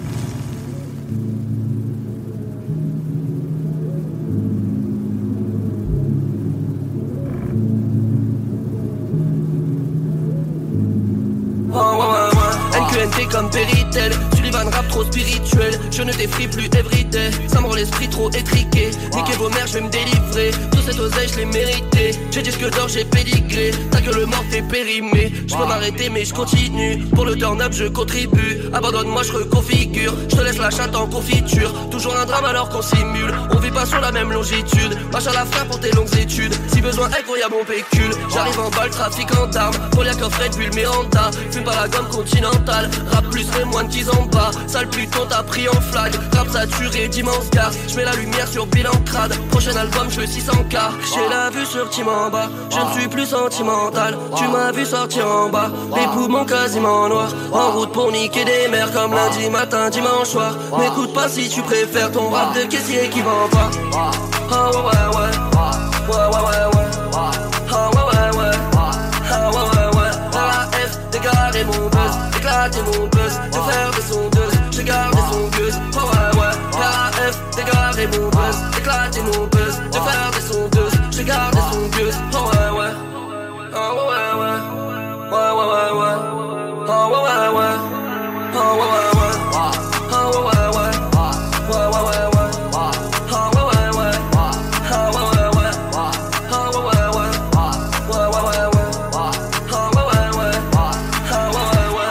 Oh, ouais, ouais, ouais. N Q N T comme Péritel, Sullivan rap trop spirituel. Je ne t'effrie plus everyday, ça me rend l'esprit trop étriqué. Niquez vos mères, je vais me délivrer. Tout cette oseille, je l'ai mérité. J'ai disque d'or, j'ai pédigré. Ta gueule mort, t'es périmé. Je peux m'arrêter, mais je continue. Pour le turn-up, je contribue. Abandonne-moi, je reconfigure. Je te laisse la chatte en confiture. Toujours un drame alors qu'on simule. On vit pas sur la même longitude. Marche à la fin pour tes longues études. Si besoin, incroyable mon pécule. J'arrive en balle, trafiquant d'armes. Pour les coffrets d'huile Miranda. Fume pas la gomme continentale. Rap plus les moines qui en bas. Sale putain, t'as pris en flag. Rap saturé, d'immense gars. J'mets la lumière sur bilan crade. Prochain album, je veux six cents K. J'ai la vue sur Tim en bas. Je ne suis plus sentimental. Tu m'as vu sortir en bas. Les poumons quasiment noirs. En route pour niquer des mères comme lundi matin, dimanche soir. M'écoute pas si tu préfères ton rap de caissier qui vend pas. Ah ouais ouais ouais. Ouais ouais ouais ouais. Ah ouais ouais ouais. Ah ouais ouais ouais. Dans la F, dégarer mon buzz, éclater mon buzz, te faire des sondeuses, j'ai gardé son gueuse. Ah ouais ouais. Dans la F, dégarer mon buzz, éclater mon buzz, te faire des sondeuses, j'ai gardé son gueuse. Ah ouais ouais. Ah ouais ouais ouais. Ouais ouais ouais ouais. Ah ouais ouais ouais. Ah ouais ouais ouais. Ah ouais ouais ouais. Ouais ouais ouais ouais. Ah ouais ouais ouais. Ah ouais ouais ouais. Ah ouais ouais ouais. Ouais ouais ouais ouais. Ah ouais ouais ouais. Ah ouais ouais ouais.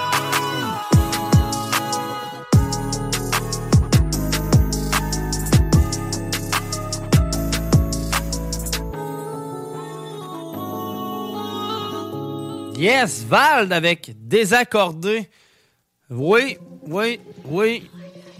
Yes, Vald avec Désaccordé. Oui, oui, oui.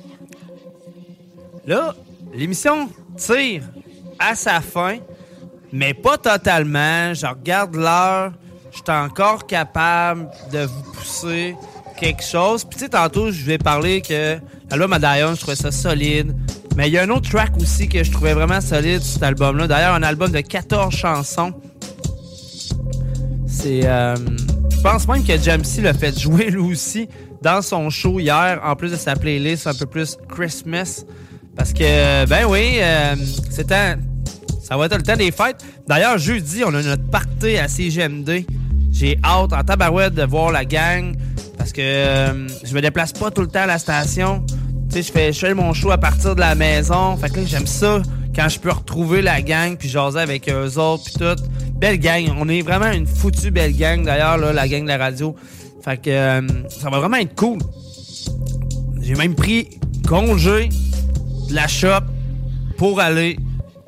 Là, l'émission tire à sa fin, mais pas totalement. Je regarde l'heure, je suis encore capable de vous pousser quelque chose. Puis tu sais, tantôt, je vais parler que L'album à Dion, je trouvais ça solide. Mais il y a un autre track aussi que je trouvais vraiment solide sur cet album-là. D'ailleurs, un album de quatorze chansons. C'est... Euh, je pense même que Jamsey l'a fait jouer lui aussi dans son show hier, en plus de sa playlist un peu plus Christmas. Parce que, ben oui, euh, c'est temps, ça va être le temps des fêtes. D'ailleurs, jeudi, on a notre party à C G M D. J'ai hâte en tabarouette de voir la gang parce que euh, je me déplace pas tout le temps à la station. Tu sais, je fais, je fais mon show à partir de la maison. Fait que là, j'aime ça quand je peux retrouver la gang puis jaser avec eux autres puis tout. Belle gang. On est vraiment une foutue belle gang, d'ailleurs, là, la gang de la radio. Fait que euh, ça va vraiment être cool. J'ai même pris congé de la shop pour aller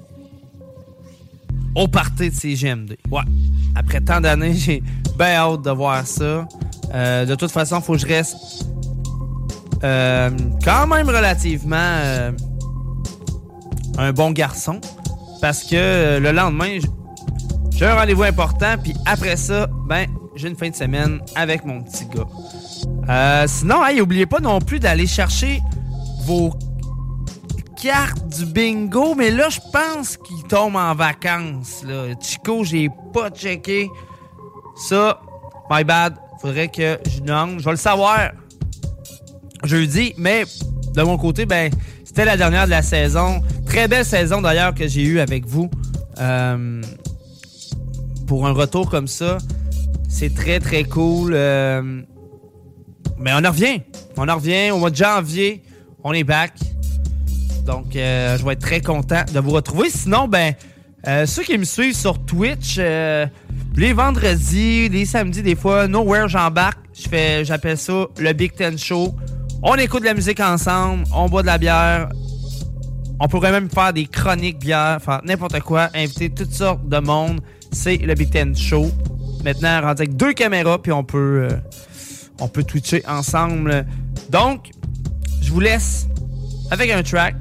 au party de C G M D. Ouais. Après tant d'années, j'ai bien hâte de voir ça. Euh, de toute façon, il faut que je reste euh, quand même relativement euh, un bon garçon. Parce que euh, le lendemain, j'ai un rendez-vous important. Puis après ça, ben, j'ai une fin de semaine avec mon petit gars. Euh, sinon, hey, n'oubliez pas non plus d'aller chercher vos carte du bingo, mais là, je pense qu'il tombe en vacances. Là. Chico, j'ai pas checké. Ça, my bad. Faudrait que je demande. Je vais le savoir jeudi, mais de mon côté, ben, c'était la dernière de la saison. Très belle saison, d'ailleurs, que j'ai eue avec vous. Euh, pour un retour comme ça, c'est très, très cool. Euh, mais on en revient. On en revient. Au mois de janvier, on est back. Donc, euh, je vais être très content de vous retrouver. Sinon, ben, euh, ceux qui me suivent sur Twitch, euh, les vendredis, les samedis, des fois, nowhere, j'embarque. Je fais, j'appelle ça le Big Ten Show. On écoute de la musique ensemble, on boit de la bière. On pourrait même faire des chroniques bière, faire n'importe quoi, inviter toutes sortes de monde. C'est le Big Ten Show. Maintenant, rendu avec deux caméras, puis on peut, euh, on peut twitcher ensemble. Donc, je vous laisse avec un track.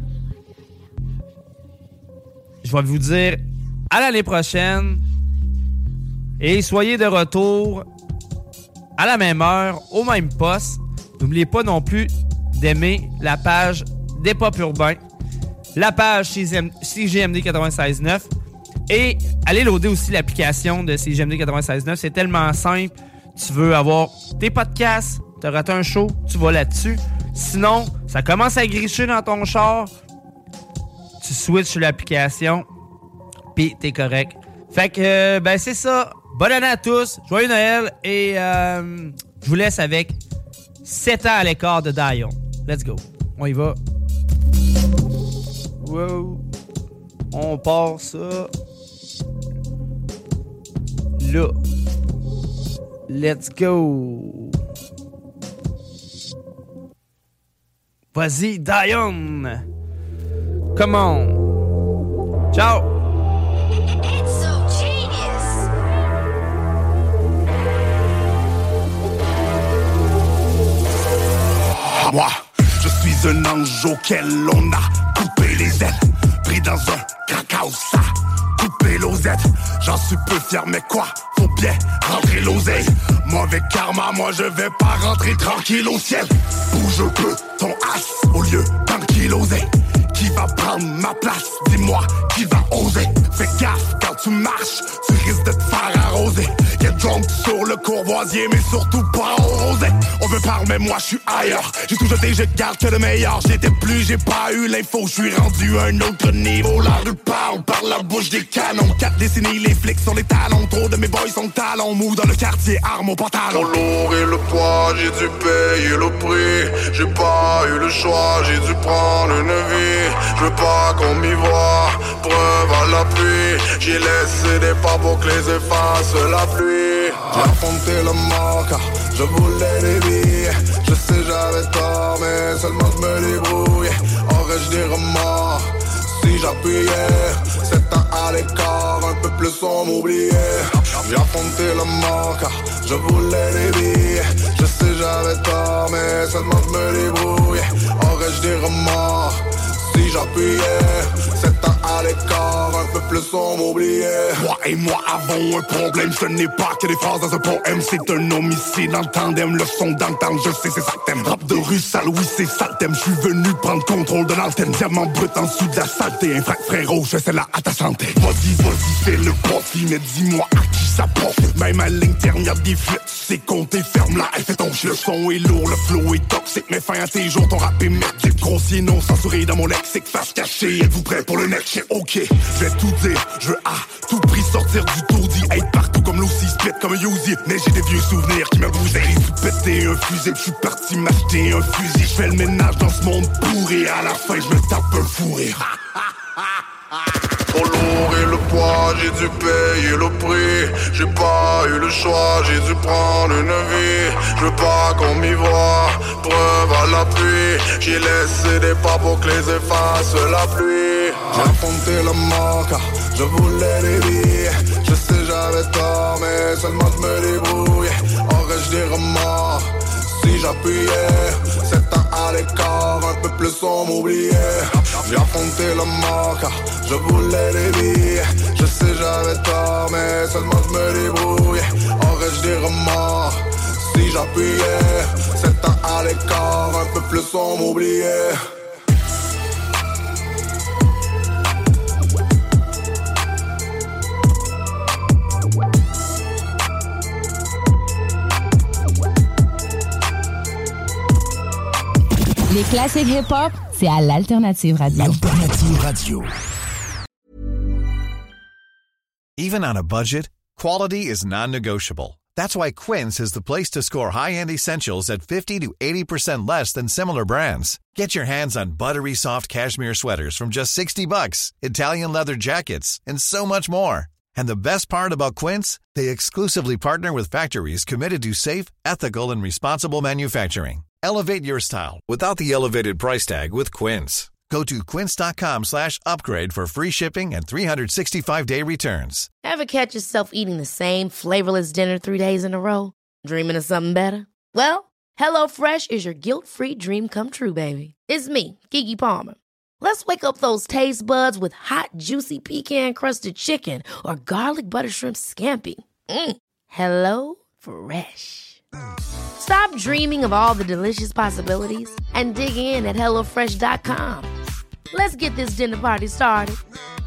Je vais vous dire à l'année prochaine. Et soyez de retour à la même heure, au même poste. N'oubliez pas non plus d'aimer la page des Pop Urbains, la page C G M D quatre-vingt-seize neuf. Et allez loader aussi l'application de C G M D quatre-vingt-seize neuf. C'est tellement simple. Tu veux avoir tes podcasts, tu as raté un show, tu vas là-dessus. Sinon, ça commence à gricher dans ton char. Tu switches sur l'application, puis t'es correct. Fait que, euh, ben c'est ça. Bonne année à tous. Joyeux Noël. Et euh, je vous laisse avec sept ans à l'écart de Dion. Let's go. On y va. Wow. On part ça. Là. Let's go. Vas-y, Dion. Come on. Ciao. Moi, je suis un ange auquel on a coupé les ailes. Pris dans un cacao, ça coupé l'osette. J'en suis peu fier, mais quoi, faut bien rentrer l'oseille. Mauvais karma, moi je vais pas rentrer tranquille au ciel. Bouge un peu ton as au lieu d'enkyloser. Qui va prendre ma place? Dis-moi, qui va oser? Fais gaffe quand tu marches, tu risques de te faire arroser. Get drunk sur le courvoisier, mais surtout pas au rosé. On veut parler, mais moi je suis ailleurs. J'ai tout jeté, je garde que le meilleur. J'étais plus, j'ai pas eu l'info. Je suis rendu à un autre niveau. La rue parle par la bouche des canons. Quatre décennies, les flics sur les talons. Trop de mes boys sont talons mous dans le quartier, arme au pantalon. Pour lourd et le poids, j'ai dû payer le prix. J'ai pas eu le choix, j'ai dû prendre une vie. Je veux pas qu'on m'y voit, preuve à l'appui. J'ai laissé des pas pour que les efface la pluie. J'ai affronté le mort car je voulais des billets. Je sais j'avais tort mais seulement je me débrouille. Aurais-je des remords si j'appuyais? Sept ans à l'écart, un peu plus on m'oubliait. J'ai affronté le mort car je voulais des billets. Je sais j'avais tort mais seulement je me débrouille. Aurais-je des remords si j'appuyais? Sept ans à l'écart, un peu plus plus on m'oubliait. Moi et moi avons un problème, je n'ai pas que des phrases dans un poème. C'est un homicide en tandem, le son d'entendre, je sais c'est ça que t'aimes. Rap de rue sale, oui c'est ça le thème. Je suis venu prendre contrôle de l'antenne. Diamant brut en dessous de la saleté. Un frac frérot, je fais là à ta santé. Vas-y, vas-y, fais le profit, mais dis-moi à qui ça profite. Même à l'interne y'a des flûtes, c'est compté, ferme-la, elle fait ton chien. Le son est lourd, le flow est toxique, mais fin à tes jours, ton rap est merdique. Grossier non censuré dans mon lexique, face cachée. Êtes-vous prêts pour le next shit? Ok, je vais tout dire, je veux à tout prix sortir du tourdi. Être partout comme l'O-C, split comme un Uzi. Mais j'ai des vieux souvenirs qui m'abousaient. J'ai dû péter un fusil, je suis parti m'acheter un fusil. Je fais le ménage dans ce monde pourri, à la fin je me tape un fou rire. Pour lourd et le poids, j'ai dû payer le prix. J'ai pas eu le choix, j'ai dû prendre une vie. Je veux pas qu'on m'y voit, preuve à l'appui. J'ai laissé des pas pour que les efface la pluie. J'ai affronté le mort car je voulais des vies. Je sais j'avais tort mais seulement je me débrouille. Aurais-je des remords si j'appuyais? Sept ans à l'écart, un peu plus on m'oubliait. J'ai affronté le mort car je voulais des vies. Je sais j'avais tort mais seulement je me débrouille. Aurais-je des remords si j'appuyais? Sept ans à l'écart, un peu plus on m'oubliait. Les classiques hip-hop, c'est à l'Alternative Radio. L'Alternative Radio. Even on a budget, quality is non-negotiable. That's why Quince is the place to score high-end essentials at fifty to eighty percent less than similar brands. Get your hands on buttery soft cashmere sweaters from just sixty bucks, Italian leather jackets, and so much more. And the best part about Quince, they exclusively partner with factories committed to safe, ethical, and responsible manufacturing. Elevate your style without the elevated price tag with Quince. Go to quince.com slash upgrade for free shipping and three sixty-five day returns. Ever catch yourself eating the same flavorless dinner three days in a row? Dreaming of something better? Well, HelloFresh is your guilt-free dream come true, baby. It's me, Keke Palmer. Let's wake up those taste buds with hot, juicy pecan-crusted chicken or garlic butter shrimp scampi. Mm. Hello Fresh. Stop dreaming of all the delicious possibilities and dig in at hello fresh dot com. Let's get this dinner party started.